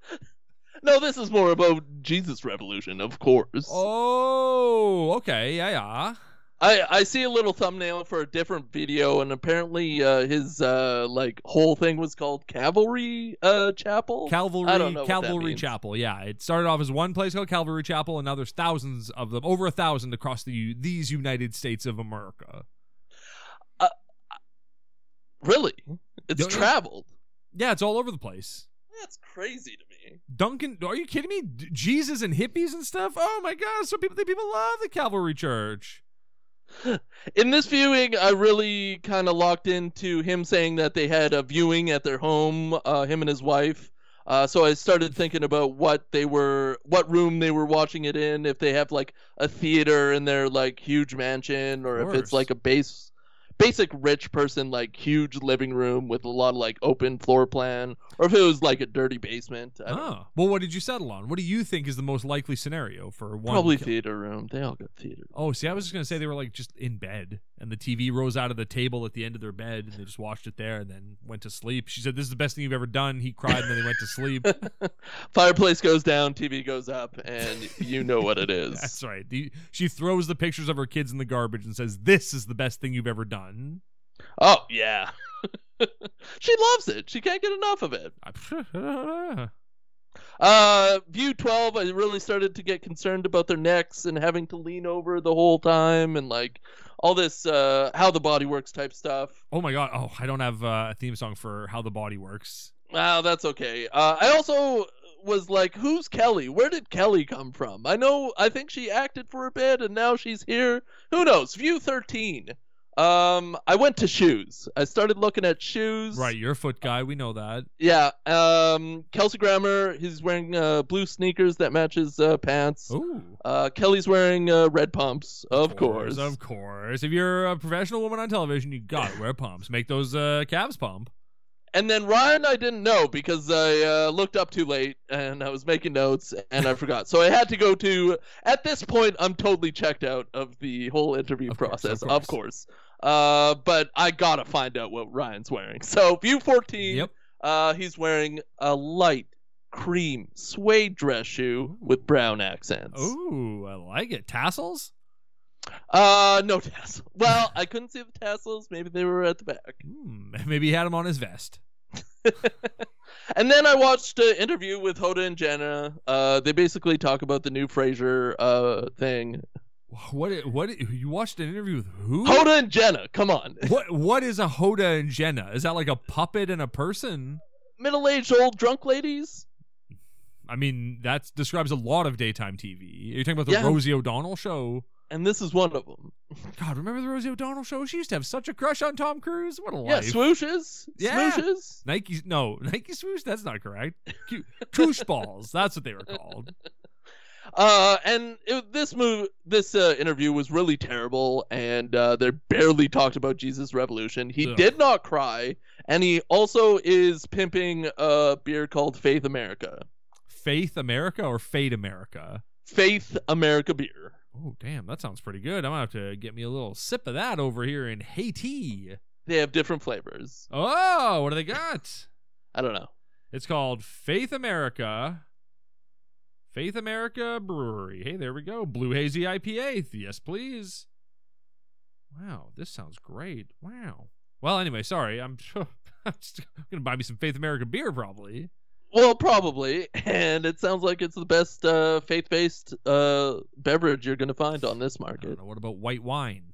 No, this is more about Jesus Revolution, of course. Oh, okay. Yeah, yeah. I, I see a little thumbnail for a different video, and apparently uh, his uh, like whole thing was called Cavalry uh, Chapel. Calvary I don't know what that Calvary means. Chapel. Yeah, it started off as one place called Calvary Chapel, and now there's thousands of them, over a thousand across the these United States of America. Really? It's Yeah, yeah. traveled. Yeah, it's all over the place. That's crazy to me. Duncan, are you kidding me? D- Jesus and hippies and stuff. Oh my God! So people, people love the Calvary Church. In this viewing, I really kind of locked into him saying that they had a viewing at their home, uh, him and his wife. Uh, so I started thinking about what they were, what room they were watching it in. If they have like a theater in their like huge mansion, or Of if it's course. like a base basic rich person, like huge living room with a lot of like open floor plan, or if it was like a dirty basement. I don't know. Oh, well, what did you settle on? What do you think is the most likely scenario for one? Probably kill- theater room. They all got theater. Oh, see, I was just gonna say they were like just in bed, and the T V rose out of the table at the end of their bed, and they just watched it there, and then went to sleep. She said, "This is the best thing you've ever done." He cried, and then they went to sleep. Fireplace goes down, T V goes up, and you know what it is. That's right. The, she throws the pictures of her kids in the garbage and says, "This is the best thing you've ever done." Oh yeah. She loves it. She can't get enough of it. Uh, View twelve, I really started to get concerned about their necks and having to lean over the whole time and like all this uh, how the body works type stuff. Oh my god! Oh, I don't have uh, a theme song for How the Body Works. Wow, that's okay. Uh, I also was like, who's Kelly? Where did Kelly come from? I know, I think she acted for a bit and now she's here. Who knows? View thirteen. Um, I went to shoes. I started looking at shoes. Right, you're a foot guy. We know that. Yeah. Um, Kelsey Grammer, he's wearing uh, blue sneakers that matches uh, pants. Ooh. Uh, Kelly's wearing uh, red pumps, of course. Of course. If you're a professional woman on television, you gotta wear pumps. Make those uh, calves pump. And then Ryan, I didn't know because I uh, looked up too late and I was making notes and I forgot. So I had to go to. At this point, I'm totally checked out of the whole interview Of course, process, of of course. course. Uh, but I gotta find out what Ryan's wearing. So View fourteen. Yep. Uh, he's wearing a light cream suede dress shoe with brown accents. Ooh, I like it. Tassels? Uh, no tassels. Well, I couldn't see the tassels. Maybe they were at the back. Hmm, maybe he had them on his vest. And then I watched an interview with Hoda and Jenna. Uh, they basically talk about the new Frasier uh thing. What? What? You watched an interview with who? Hoda and Jenna, come on. What? What is a Hoda and Jenna? Is that like a puppet and a person? Middle-aged old drunk ladies. I mean, that describes a lot of daytime T V. Are you talking about the Yeah. Rosie O'Donnell show? And this is one of them. God, remember the Rosie O'Donnell show? She used to have such a crush on Tom Cruise. What a Yeah, life. swooshes. Yeah. Swooshes. Nike, no, Nike swoosh. That's not correct. Cu- Koosh balls. That's what they were called. Uh, and it, this move, this uh, interview was really terrible, and uh, they barely talked about Jesus Revolution. He Ugh. did not cry, and he also is pimping a beer called Faith America. Faith America or Fate America? Faith America beer. Oh, damn, that sounds pretty good. I'm gonna have to get me a little sip of that over here in Haiti. They have different flavors. Oh, what do they got? I don't know. It's called Faith America. Faith America Brewery. Hey, there we go. Blue Hazy I P A. Yes, please. Wow, this sounds great. Wow. Well, anyway, sorry. I'm, I'm just gonna buy me some Faith America beer, probably. Well, probably, and it sounds like it's the best uh, faith-based uh, beverage you're going to find on this I don't market. know. What about white wine?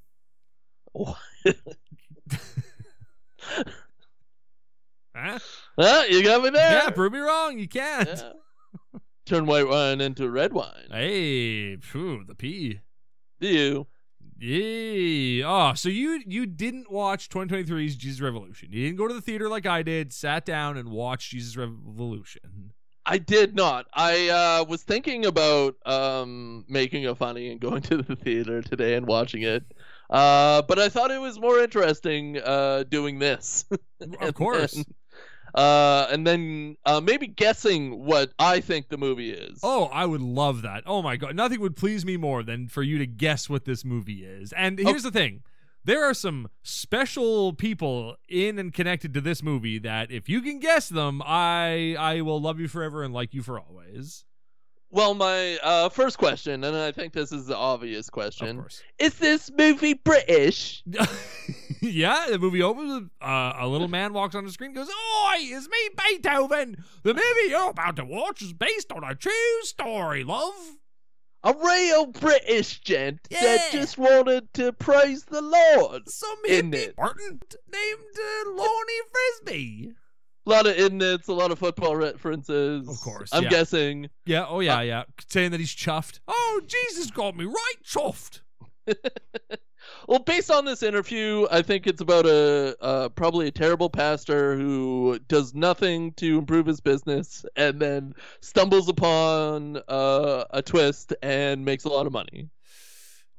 Huh? Well, you got me there. Yeah, prove me wrong. You can't. Yeah. Turn white wine into red wine. Hey, phew, the P. Do you? Yeah. Oh, so you you didn't watch twenty twenty-three's Jesus Revolution. You didn't go to the theater like I did, sat down and watched Jesus Revolution. I did not. I uh, was thinking about um, making a funny and going to the theater today and watching it. Uh, but I thought it was more interesting uh, doing this. Of And course. then, uh, and then uh, maybe guessing what I think the movie is. Oh, I would love that. Oh my god, nothing would please me more than for you to guess what this movie is. And here's the thing. There are some special people in and connected to this movie that if you can guess them, I I will love you forever and like you for always. Well, my uh, first question, and I think this is the obvious Of question: course. is this movie British? Yeah, the movie opens with uh, a little man walks on the screen and goes, "Oi, it's me, Beethoven. The movie you're about to watch is based on a true story, love." A real British gent Yeah. that just wanted to praise the Lord. Some Isn't hippie it? Martin named uh, Lonnie Frisbee. A lot of idnits, a lot of football references. Of course, I'm yeah. guessing. Yeah, oh yeah, Uh, yeah. Saying that he's chuffed. Oh, Jesus got me right chuffed. Well, based on this interview, I think it's about a uh, probably a terrible pastor who does nothing to improve his business and then stumbles upon uh, a twist and makes a lot of money.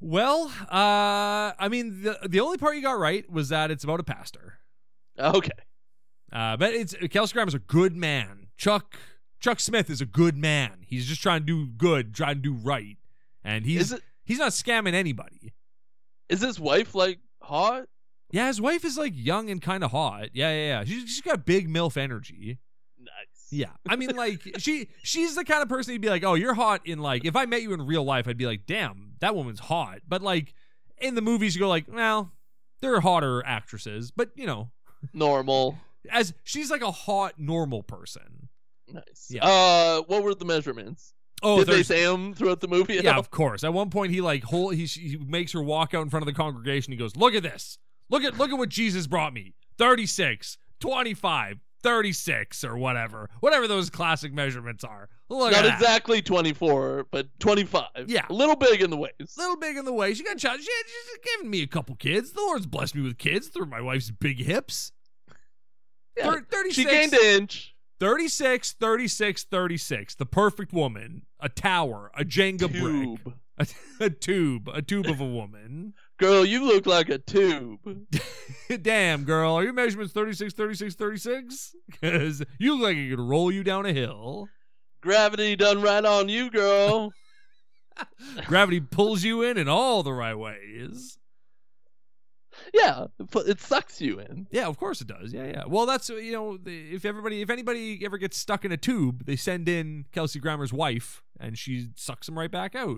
Well, uh, I mean, the the only part you got right was that it's about a pastor. Okay. Uh, but it's Kelsey Grammer's a good man. Chuck Chuck Smith is a good man. He's just trying to do good, trying to do right, and he's Is it- he's not scamming anybody. Is his wife like hot? Yeah, his wife is like young and kind of hot. Yeah, yeah, yeah. She's, she's got big MILF energy. Nice. Yeah, I mean, like she she's the kind of person you'd be like, oh, you're hot in like if I met you in real life, I'd be like, damn, that woman's hot. But like in the movies, you go like, well, there are hotter actresses, but you know, Normal. as she's like a hot normal person. Nice. Yeah. Uh, what were the measurements? Oh, Did they there's- say them throughout the movie? at yeah, all? of course. At one point, he like whole he he makes her walk out in front of the congregation. He goes, look at this. Look at look at what Jesus brought me. thirty-six, twenty-five, thirty-six, or whatever. Whatever those classic measurements are. Look Not at that. exactly twenty-four, but twenty-five. Yeah. A little big in the waist. Little big in the way. She got child. She, she's given me a couple kids. The Lord's blessed me with kids through my wife's big hips. Yeah. Thir- thirty-six, She gained an inch. thirty-six, thirty-six, thirty-six. The perfect woman. A tower. A Jenga brick. Tube. A, a tube. A tube of a woman. Girl, you look like a tube. Damn, girl. Are your measurements thirty-six, thirty-six, thirty-six? Because you look like it could roll you down a hill. Gravity done right on you, girl. Gravity pulls you in in all the right ways. Yeah, it it sucks you in. Yeah, of course it does. Yeah, yeah. Well, that's, you know, the- if everybody, if anybody ever gets stuck in a tube, they send in Kelsey Grammer's wife, and she sucks them right back out.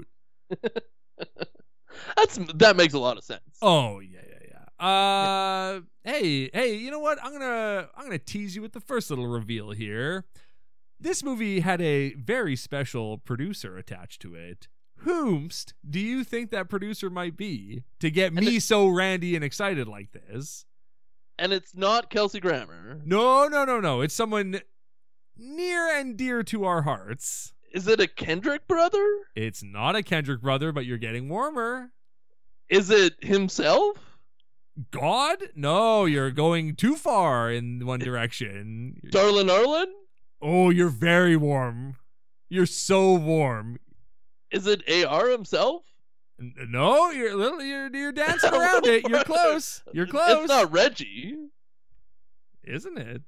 That's that makes a lot of sense. Oh yeah, yeah, yeah. Uh, hey, hey, you know what? I'm gonna, I'm gonna tease you with the first little reveal here. This movie had a very special producer attached to it. Whomst do you think that producer might be to get And me it- so randy and excited like this? And it's not Kelsey Grammer. No, no, no, no. It's someone near and dear to our hearts. Is it a Kendrick brother? It's not a Kendrick brother, but you're getting warmer. Is it himself? God? No, you're going too far in one direction. Darlin Arlen? Oh, you're very warm. You're so warm. Is it A R himself? N- No, you're a little. You're, you're dancing around it. You're close. You're close. It's not Reggie. Isn't it?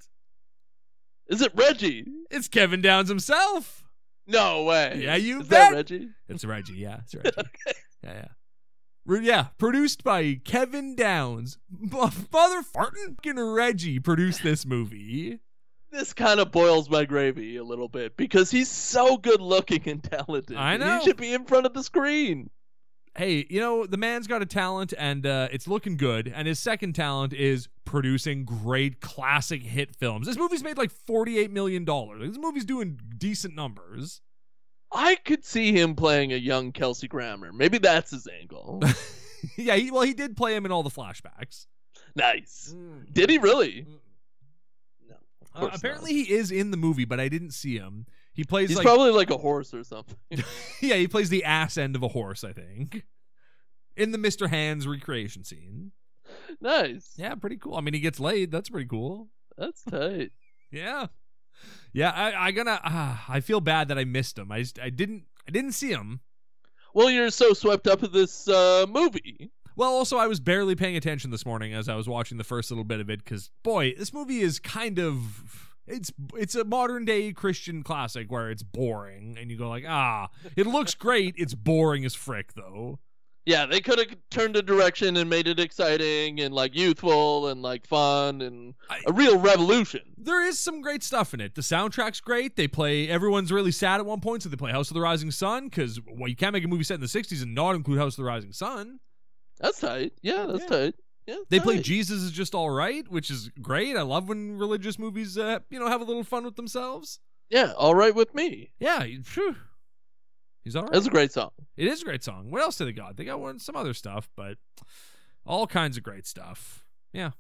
Is it Reggie? It's Kevin Downs himself. No way. Yeah, you Is bet. that Reggie? It's Reggie. Yeah, it's Reggie. Yeah, yeah. Re- Yeah, produced by Kevin Downs. M- Mother fartin' Reggie produced this movie. This kind of boils my gravy a little bit because he's so good looking and talented. I know. He should be in front of the screen. Hey, you know, the man's got a talent and uh, it's looking good. And his second talent is producing great classic hit films. This movie's made like forty-eight million dollars. This movie's doing decent numbers. I could see him playing a young Kelsey Grammer. Maybe that's his angle. Yeah, he, well, he did play him in all the flashbacks. Nice. Did he really? No. Of Uh, course apparently he is in the movie, but I didn't see him. He plays He's like probably like a horse or something. yeah, he plays the ass end of a horse, I think. In the Mister Hands recreation scene. Nice. Yeah, pretty cool. I mean, he gets laid. That's pretty cool. That's tight. Yeah. Yeah, I, I gonna. Uh, I feel bad that I missed him. I just, I didn't. I didn't see him. Well, you're so swept up in this uh, movie. Well, also, I was barely paying attention this morning as I was watching the first little bit of it because, boy, this movie is kind of. It's it's a modern day Christian classic where it's boring and you go like, ah, it looks great. It's boring as frick though. Yeah, they could have turned a direction and made it exciting and like youthful and like fun and I- a real revolution. There is some great stuff in it. The soundtrack's great. They play. Everyone's really sad at one point, so they play House of the Rising Sun because well, you can't make a movie set in the sixties and not include House of the Rising Sun. That's tight. Yeah, that's Yeah. tight. Yeah, They play tight. Jesus is just all right, which is great. I love when religious movies, uh, you know, have a little fun with themselves. Yeah, all right with me. Yeah, he- phew. He's all right. That's a great song. It is a great song. What else did they got? They got one, some other stuff, but all kinds of great stuff. Yeah.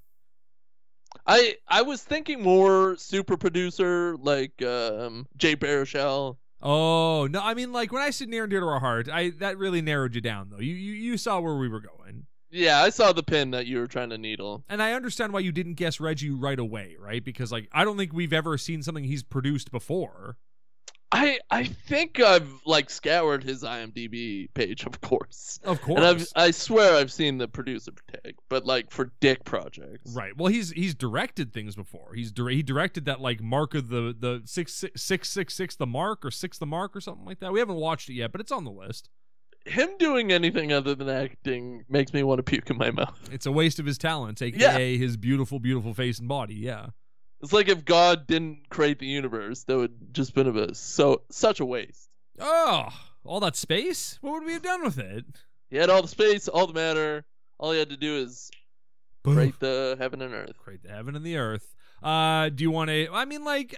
I I was thinking more super producer like um, Jay Baruchel. Oh no, I mean, like when I said near and dear to our heart, I that really narrowed you down though. You you you saw where we were going. Yeah, I saw the pin that you were trying to needle. And I understand why you didn't guess Reggie right away, right? Because like I don't think we've ever seen something he's produced before. I I think I've like scoured his IMDb page, of course. Of course. And I've I swear I've seen the producer tag, but like for dick projects. Right. Well, he's he's directed things before. He's dire- he directed that like Mark of the the six six six six six the Mark or six the Mark or something like that. We haven't watched it yet, but it's on the list. Him doing anything other than acting makes me want to puke in my mouth. It's a waste of his talents, aka Yeah. his beautiful, beautiful face and body. Yeah. It's like if God didn't create the universe, that would just been a so such a waste. Oh, all that space? What would we have done with it? He had all the space, all the matter. All he had to do is create the heaven and earth. Create the heaven and the earth. Uh, do you want to? I mean, like,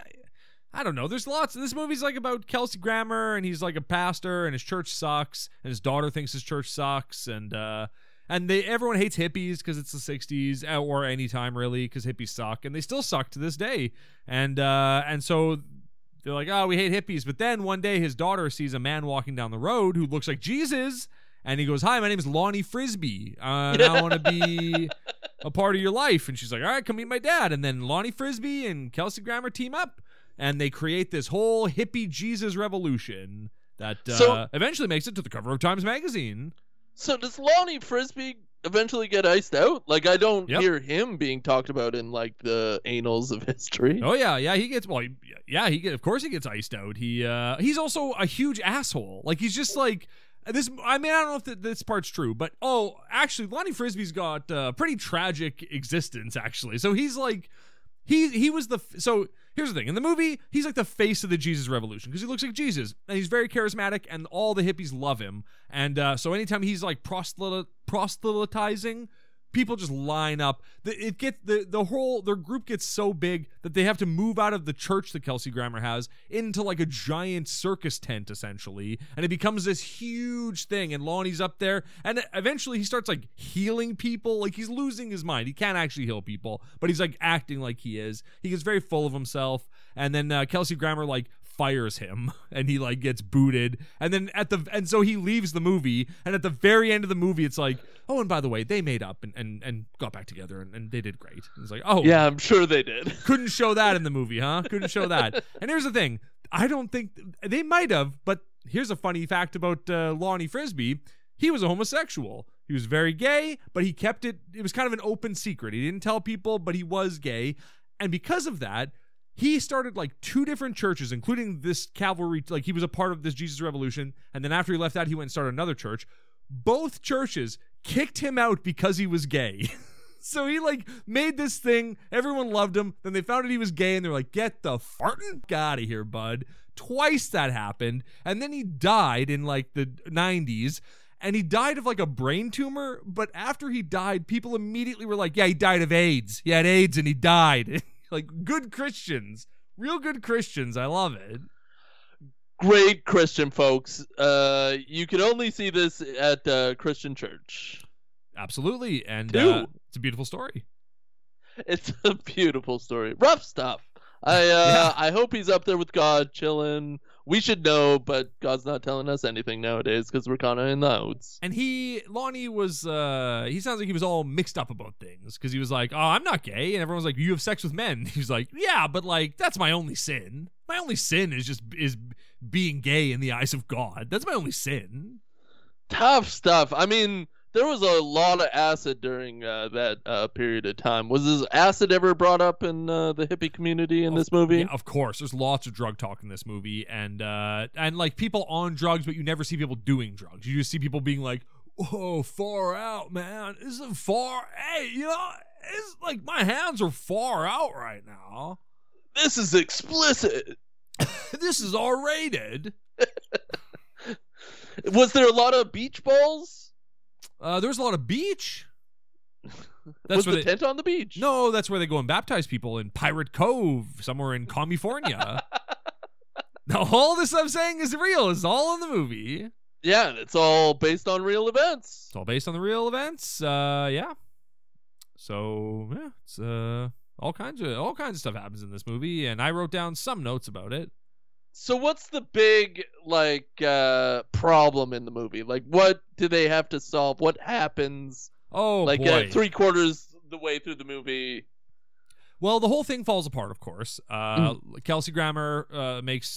I don't know. There's lots. This movie's like about Kelsey Grammer, and he's like a pastor, and his church sucks, and his daughter thinks his church sucks, and uh, and they everyone hates hippies because it's the sixties uh, or any time really because hippies suck, and they still suck to this day. And uh, and so they're like, oh, we hate hippies. But then one day his daughter sees a man walking down the road who looks like Jesus. And he goes, hi, my name is Lonnie Frisbee. Uh, and I want to be a part of your life. And she's like, all right, come meet my dad. And then Lonnie Frisbee and Kelsey Grammer team up. And they create this whole hippie Jesus revolution that uh, So- eventually makes it to the cover of Times Magazine. So does Lonnie Frisbee eventually get iced out? Like I don't Yep. hear him being talked about in like the annals of history. Oh, yeah. Yeah, he gets, well, he- yeah, he get, of course he gets iced out. He uh, He's also a huge asshole. Like, he's just like, this, I mean, I don't know if th- this part's true, but, oh, actually, Lonnie Frisbee's got a pretty tragic existence, actually. So he's like, he he was the, so here's the thing. In the movie, he's like the face of the Jesus revolution because he looks like Jesus, and he's very charismatic, and all the hippies love him. And uh, so anytime he's like proselyt- proselytizing, people just line up. The, it get the the whole their group gets so big that they have to move out of the church that Kelsey Grammer has into like a giant circus tent essentially, and it becomes this huge thing. And Lonnie's up there, and eventually he starts like healing people. Like he's losing his mind. He can't actually heal people, but he's like acting like he is. He gets very full of himself, and then uh, Kelsey Grammer like fires him and he like gets booted, and then at the and so he leaves the movie, and at the very end of the movie it's like, oh, and by the way, they made up and and, and got back together and, and they did great. And it's like, oh Yeah, I'm sure they did. couldn't show that in the movie, huh? Couldn't show that. And here's the thing, I don't think they might have, but here's a funny fact about uh, Lonnie Frisbee. He was a homosexual. He was very gay, but he kept it, it was kind of an open secret. He didn't tell people, but he was gay. And because of that, he started like two different churches, including this Calvary. Like he was a part of this Jesus revolution. And then after he left that, he went and started another church. Both churches kicked him out because he was gay. So he like made this thing. Everyone loved him. Then they found out he was gay and they're like, get the farting out of here, bud. Twice that happened. And then he died in like the nineties. And he died of like a brain tumor. But after he died, people immediately were like, yeah, he died of AIDS. He had AIDS and he died. Like good Christians, real good Christians. I love it. Great Christian folks. Uh, you can only see this at uh, Christian church. Absolutely. And Two. uh, it's a beautiful story. It's a beautiful story. Rough stuff. I uh, Yeah. I hope he's up there with God, chilling. We should know, but God's not telling us anything nowadays because we're kind of in the outs. And he, Lonnie was, uh, he sounds like he was all mixed up about things because he was like, oh, I'm not gay. And everyone's like, you have sex with men. He was like, yeah, but like, that's my only sin. My only sin is just, is being gay in the eyes of God. That's my only sin. Tough stuff. I mean, there was a lot of acid during uh, that uh, period of time. Was this acid ever brought up in uh, the hippie community in Of- this movie? Yeah, of course. There's lots of drug talk in this movie, and uh, and like people on drugs, but you never see people doing drugs. You just see people being like, "Oh, far out, man! This is far. Hey, you know, it's like my hands are far out right now. This is explicit. This is R rated." Was there a lot of beach balls? Uh, there's a lot of beach. Was That's the where they, tent on the beach? no, that's where they go and baptize people in Pirate Cove, somewhere in California. Now, all this I'm saying is real. It's all in the movie. Yeah, and it's all based on real events. It's all based on the real events. Uh, yeah. So yeah, it's uh all kinds of all kinds of stuff happens in this movie, and I wrote down some notes about it. So what's the big like uh problem in the movie? Like what do they have to solve? What happens Oh like boy. uh, three quarters the way through the movie? Well, the whole thing falls apart, of course. Uh, Kelsey Grammer uh, makes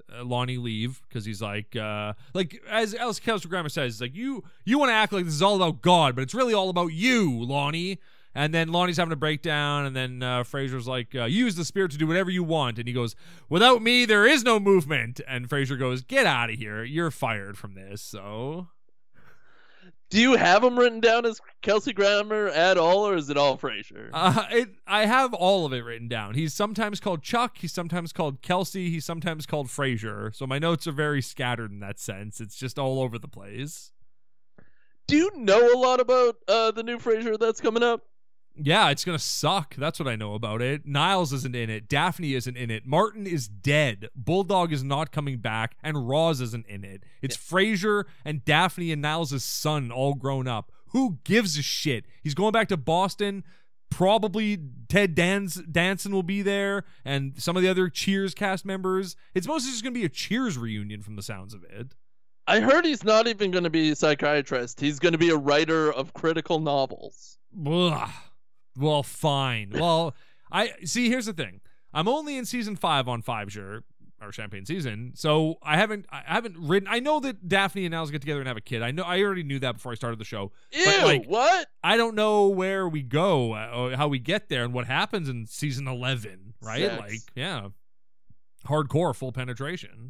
uh, Lonnie leave because he's like, uh, like as Alice Kelsey Grammer says, like you you want to act like this is all about God, but it's really all about you, Lonnie. And then Lonnie's having a breakdown, and then uh, Frasier's like, uh, use the spirit to do whatever you want. And he goes, without me, there is no movement. And Frasier goes, get out of here. You're fired from this. So, Do you have him written down as Kelsey Grammer at all, or is it all Frasier? uh, it, I have all of it written down. He's sometimes called Chuck. He's sometimes called Kelsey. He's sometimes called Frasier. So my notes are very scattered in that sense. It's just all over the place. Do you know a lot about uh, the new Frasier that's coming up? Yeah, it's going to suck. That's what I know about it. Niles isn't in it. Daphne isn't in it. Martin is dead. Bulldog is not coming back. And Roz isn't in it. It's yeah. Frasier and Daphne and Niles' son all grown up. Who gives a shit? He's going back to Boston. Probably Ted Dans- Danson will be there. And some of the other Cheers cast members. It's mostly just going to be a Cheers reunion from the sounds of it. I heard he's not even going to be a psychiatrist. He's going to be a writer of critical novels. Ugh. Well, fine. Well, I see. Here's the thing. I'm only in season five on Five Sure, our Champagne season, so I haven't. I haven't written. I know that Daphne and Niles get together and have a kid. I know. I already knew that before I started the show. Ew! But, like, what? I don't know where we go, uh, or how we get there, and what happens in season eleven. Right? Sex. Like, yeah, hardcore, full penetration.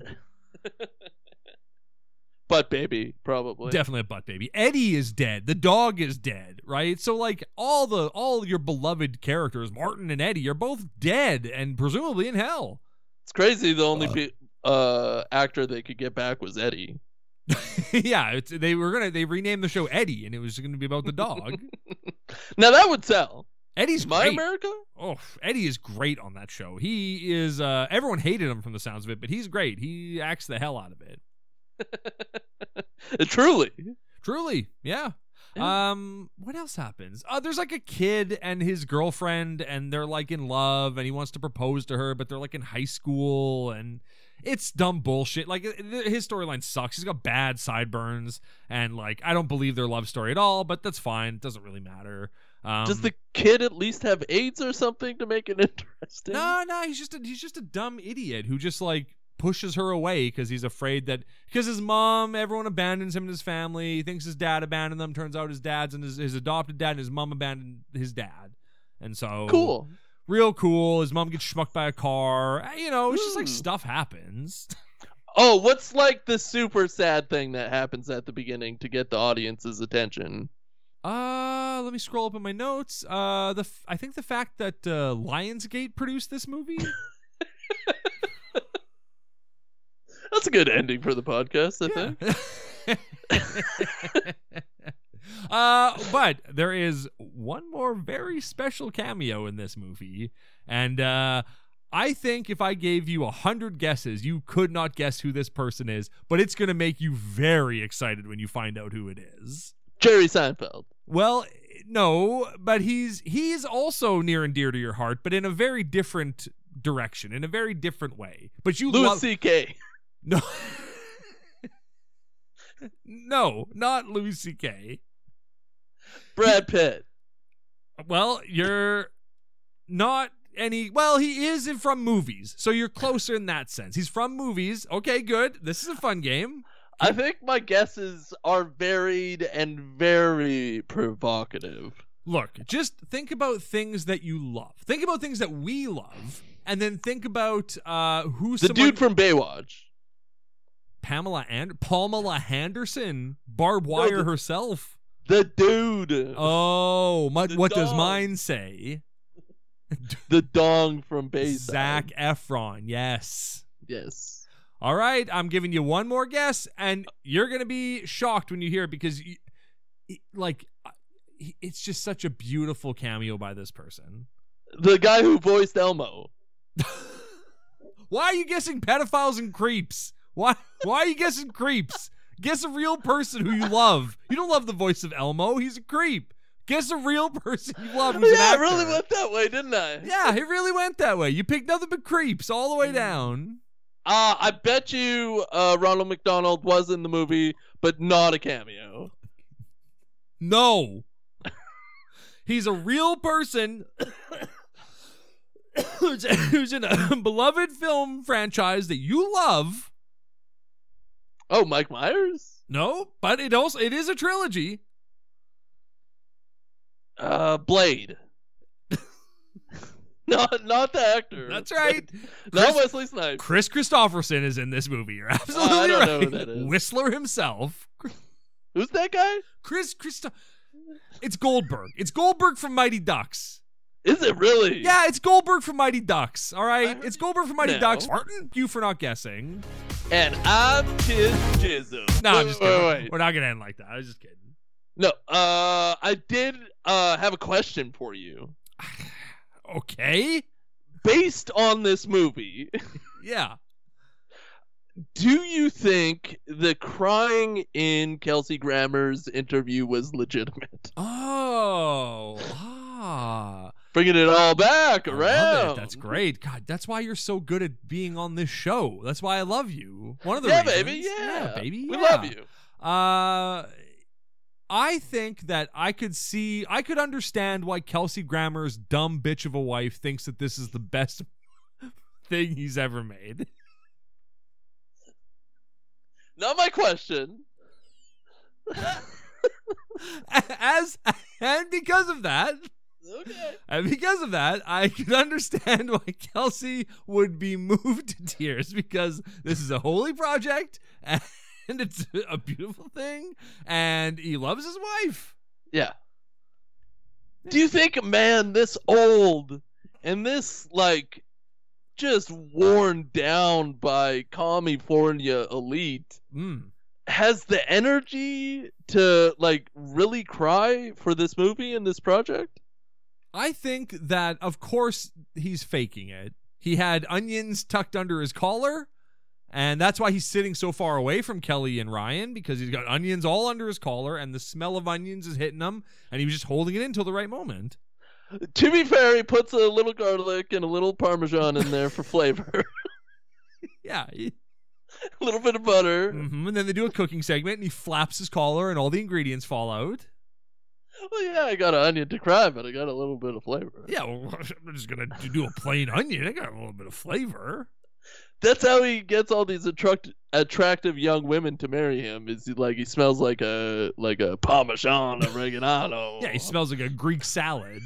Butt baby, probably. Definitely a butt baby. Eddie is dead. The dog is dead, right? So like all the all your beloved characters, Martin and Eddie, are both dead and presumably in hell. It's crazy. The only uh, pe- uh, actor they could get back was Eddie. yeah, it's, they were gonna they renamed the show Eddie, and it was gonna be about the dog. Now that would sell. Eddie's My great. America? Oh, Eddie is great on that show. He is. Uh, everyone hated him from the sounds of it, but he's great. He acts the hell out of it. Truly. Truly, yeah. yeah. Um, what else happens? Uh, there's like a kid and his girlfriend, and they're like in love, and he wants to propose to her, but they're like in high school, and it's dumb bullshit. Like his storyline sucks. He's got bad sideburns, and like I don't believe their love story at all, but that's fine. It doesn't really matter. Um, Does the kid at least have AIDS or something to make it interesting? No, no, he's just a, he's just a dumb idiot who just like pushes her away because he's afraid that because his mom, everyone abandons him and his family. He thinks his dad abandoned them. Turns out his dad's and his, his adopted dad and his mom abandoned his dad. And so cool, real cool. His mom gets schmucked by a car. You know, it's just like Ooh. stuff happens. Oh, what's like the super sad thing that happens at the beginning to get the audience's attention? Uh, let me scroll up in my notes. Uh, the f- I think the fact that uh, Lionsgate produced this movie. That's a good ending for the podcast, I yeah. think. uh, but there is one more very special cameo in this movie, and uh, I think if I gave you a hundred guesses, you could not guess who this person is, but it's going to make you very excited when you find out who it is. Jerry Seinfeld. Well, no, but he's he's also near and dear to your heart, but in a very different direction, in a very different way. But you Louis love C K. No, no, not Louis C K. Brad Pitt. Well, you're not any. Well, he is in from movies, so you're closer in that sense. He's from movies. Okay, good. This is a fun game. I think my guesses are varied and very provocative. Look, just think about things that you love. Think about things that we love, and then think about uh, who's the someone... dude from Baywatch. Pamela and Pamela Henderson, Barb Wire no, the, herself. The dude. Oh, my, the what dong. does mine say? The dong from Bayside. Zac Efron, yes. Yes. All right, I'm giving you one more guess, and you're going to be shocked when you hear it because, you, like, it's just such a beautiful cameo by this person. The guy who voiced Elmo. Why are you guessing pedophiles and creeps? Why Why are you guessing creeps? Guess a real person who you love. You don't love the voice of Elmo. He's a creep. Guess a real person you love who's yeah, an actor. I really went that way, didn't I? Yeah, it really went that way. You picked nothing but creeps all the way down. Uh, I bet you uh, Ronald McDonald was in the movie, but not a cameo. No. He's a real person who's, who's in a beloved film franchise that you love. Oh, Mike Myers? No, but it also it is a trilogy. Uh, Blade. not not the actor. That's right. Not Chris- Wesley Snipes. Chris Christopherson is in this movie. You're absolutely I don't right. know who that is. Whistler himself. Who's that guy? Chris Christo. It's Goldberg. It's Goldberg from Mighty Ducks. Is it really? Yeah, it's Goldberg from Mighty Ducks. All I right, heard it's Goldberg from Mighty no. Ducks. Martin, you for not guessing. And I'm Tiz Jizzle. No, I'm Wait, just wait, kidding. wait. We're not gonna end like that. I was just kidding. No, uh, I did uh have a question for you. Okay. Based on this movie, Yeah. do you think the crying in Kelsey Grammer's interview was legitimate? Oh. Ah. Bringing it all back I around. love it. That's great. God, that's why you're so good at being on this show. That's why I love you. One of the Yeah, reasons. baby. Yeah, baby. We yeah. love you. Uh, I think that I could see, I could understand why Kelsey Grammer's dumb bitch of a wife thinks that this is the best thing he's ever made. Not my question. As and because of that, Okay. and because of that, I can understand why Kelsey would be moved to tears because this is a holy project and it's a beautiful thing, and he loves his wife. Yeah. Do you think a man this old and this, like, just worn down by California elite Mm. has the energy to, like, really cry for this movie and this project? I think that, of course, he's faking it. He had onions tucked under his collar, and that's why he's sitting so far away from Kelly and Ryan, because he's got onions all under his collar, and the smell of onions is hitting him, and he was just holding it in until the right moment. To be fair, he puts a little garlic and a little Parmesan in there for flavor. Yeah. he- A little bit of butter. mhm, And then they do a cooking segment, and he flaps his collar, and all the ingredients fall out. Well, yeah, I got an onion to cry, but I got a little bit of flavor. Yeah, well, I'm just going to do a plain onion. I got a little bit of flavor. That's how he gets all these attract- attractive young women to marry him. Is he, like he smells like a like a Parmesan oregano? Yeah, he smells like a Greek salad.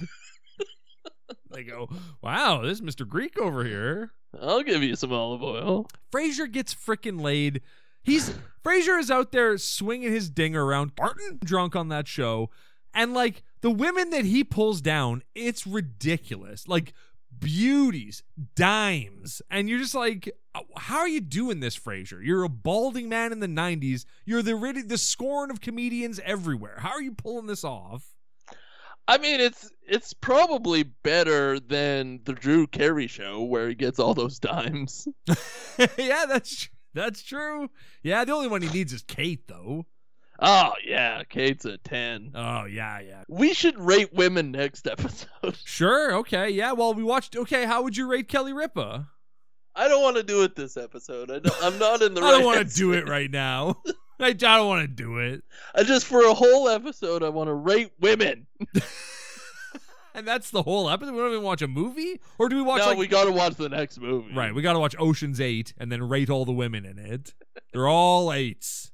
They go, wow, this is Mister Greek over here. I'll give you some olive oil. Frasier gets frickin' laid. He's Frasier is out there swinging his dinger around, Barton drunk on that show, and like the women that he pulls down, it's ridiculous. Like beauties, dimes, and you're just like, how are you doing this, Frasier? You're a balding man in the nineties. You're the rid- the scorn of comedians everywhere. How are you pulling this off? I mean, it's it's probably better than the Drew Carey show where he gets all those dimes. Yeah, that's that's true. Yeah, the only one he needs is Kate, though. Oh yeah, Kate's a ten. Oh yeah, yeah. We should rate women next episode. Sure. Okay. Yeah. Well, we watched. Okay. How would you rate Kelly Ripa? I don't want to do it this episode. I don't, I'm not in the I right. don't want to do headspace. it right now. I don't want to do it. I just for a whole episode, I want to rate women. And that's the whole episode. We don't even watch a movie, or do we watch? No, like, we got to watch the next movie. right. We got to watch Ocean's Eight and then rate all the women in it. They're all eights.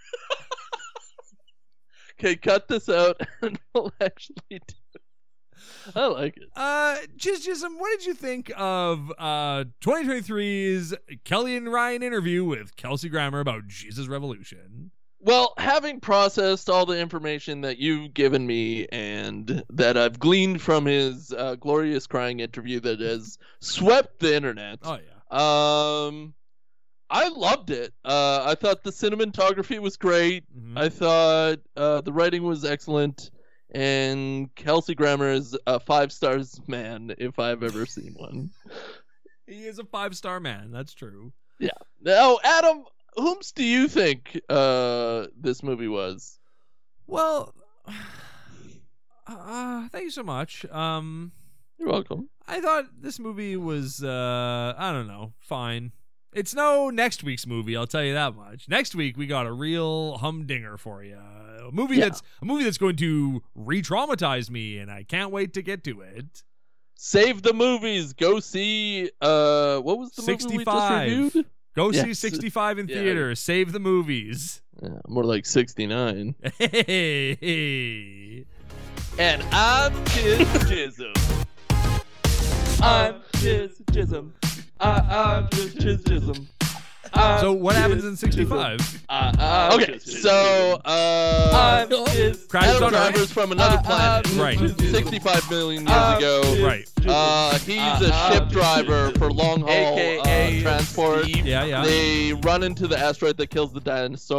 Okay, cut this out, and we'll actually do it. I like it. Uh, Jiz Jism, what did you think of uh twenty twenty-three's Kelly and Ryan interview with Kelsey Grammer about Jesus Revolution? Well, having processed all the information that you've given me and that I've gleaned from his uh, glorious crying interview that has swept the internet, Oh yeah. um, I loved it. Uh, I thought the cinematography was great. Mhm. I thought uh, the writing was excellent. And Kelsey Grammer is a five stars man if I've ever seen one. He is a five-star man. That's true. Yeah. Now, Adam, whomst do you think uh, this movie was? Well, uh, thank you so much. Um, You're welcome. I thought this movie was, uh, I don't know, fine. It's no next week's movie, I'll tell you that much. Next week we got a real humdinger for you. A movie Yeah. that's a movie that's going to re-traumatize me, and I can't wait to get to it. Save the movies. Go see. Uh, what was the movie we sixty-five. just reviewed? Go see Yes. sixty-five in Yeah. theater. Save the movies. Yeah, more like sixty-nine. Hey, hey. And I'm Chiz Jism. I'm Chiz Jism. I, I'm Chiz Chiz Jism. I'm So what happens Chiz in sixty-five? Jism. I, I'm okay, Chiz so uh, I'm Chiz Crash Adam Thunder. Driver's from another Uh, planet. uh, Right. sixty-five million years Uh, ago. Right. Uh, he's Uh, a uh, ship driver for long haul A K A uh, transport. Yeah, yeah. They run into the asteroid that kills the dinosaur.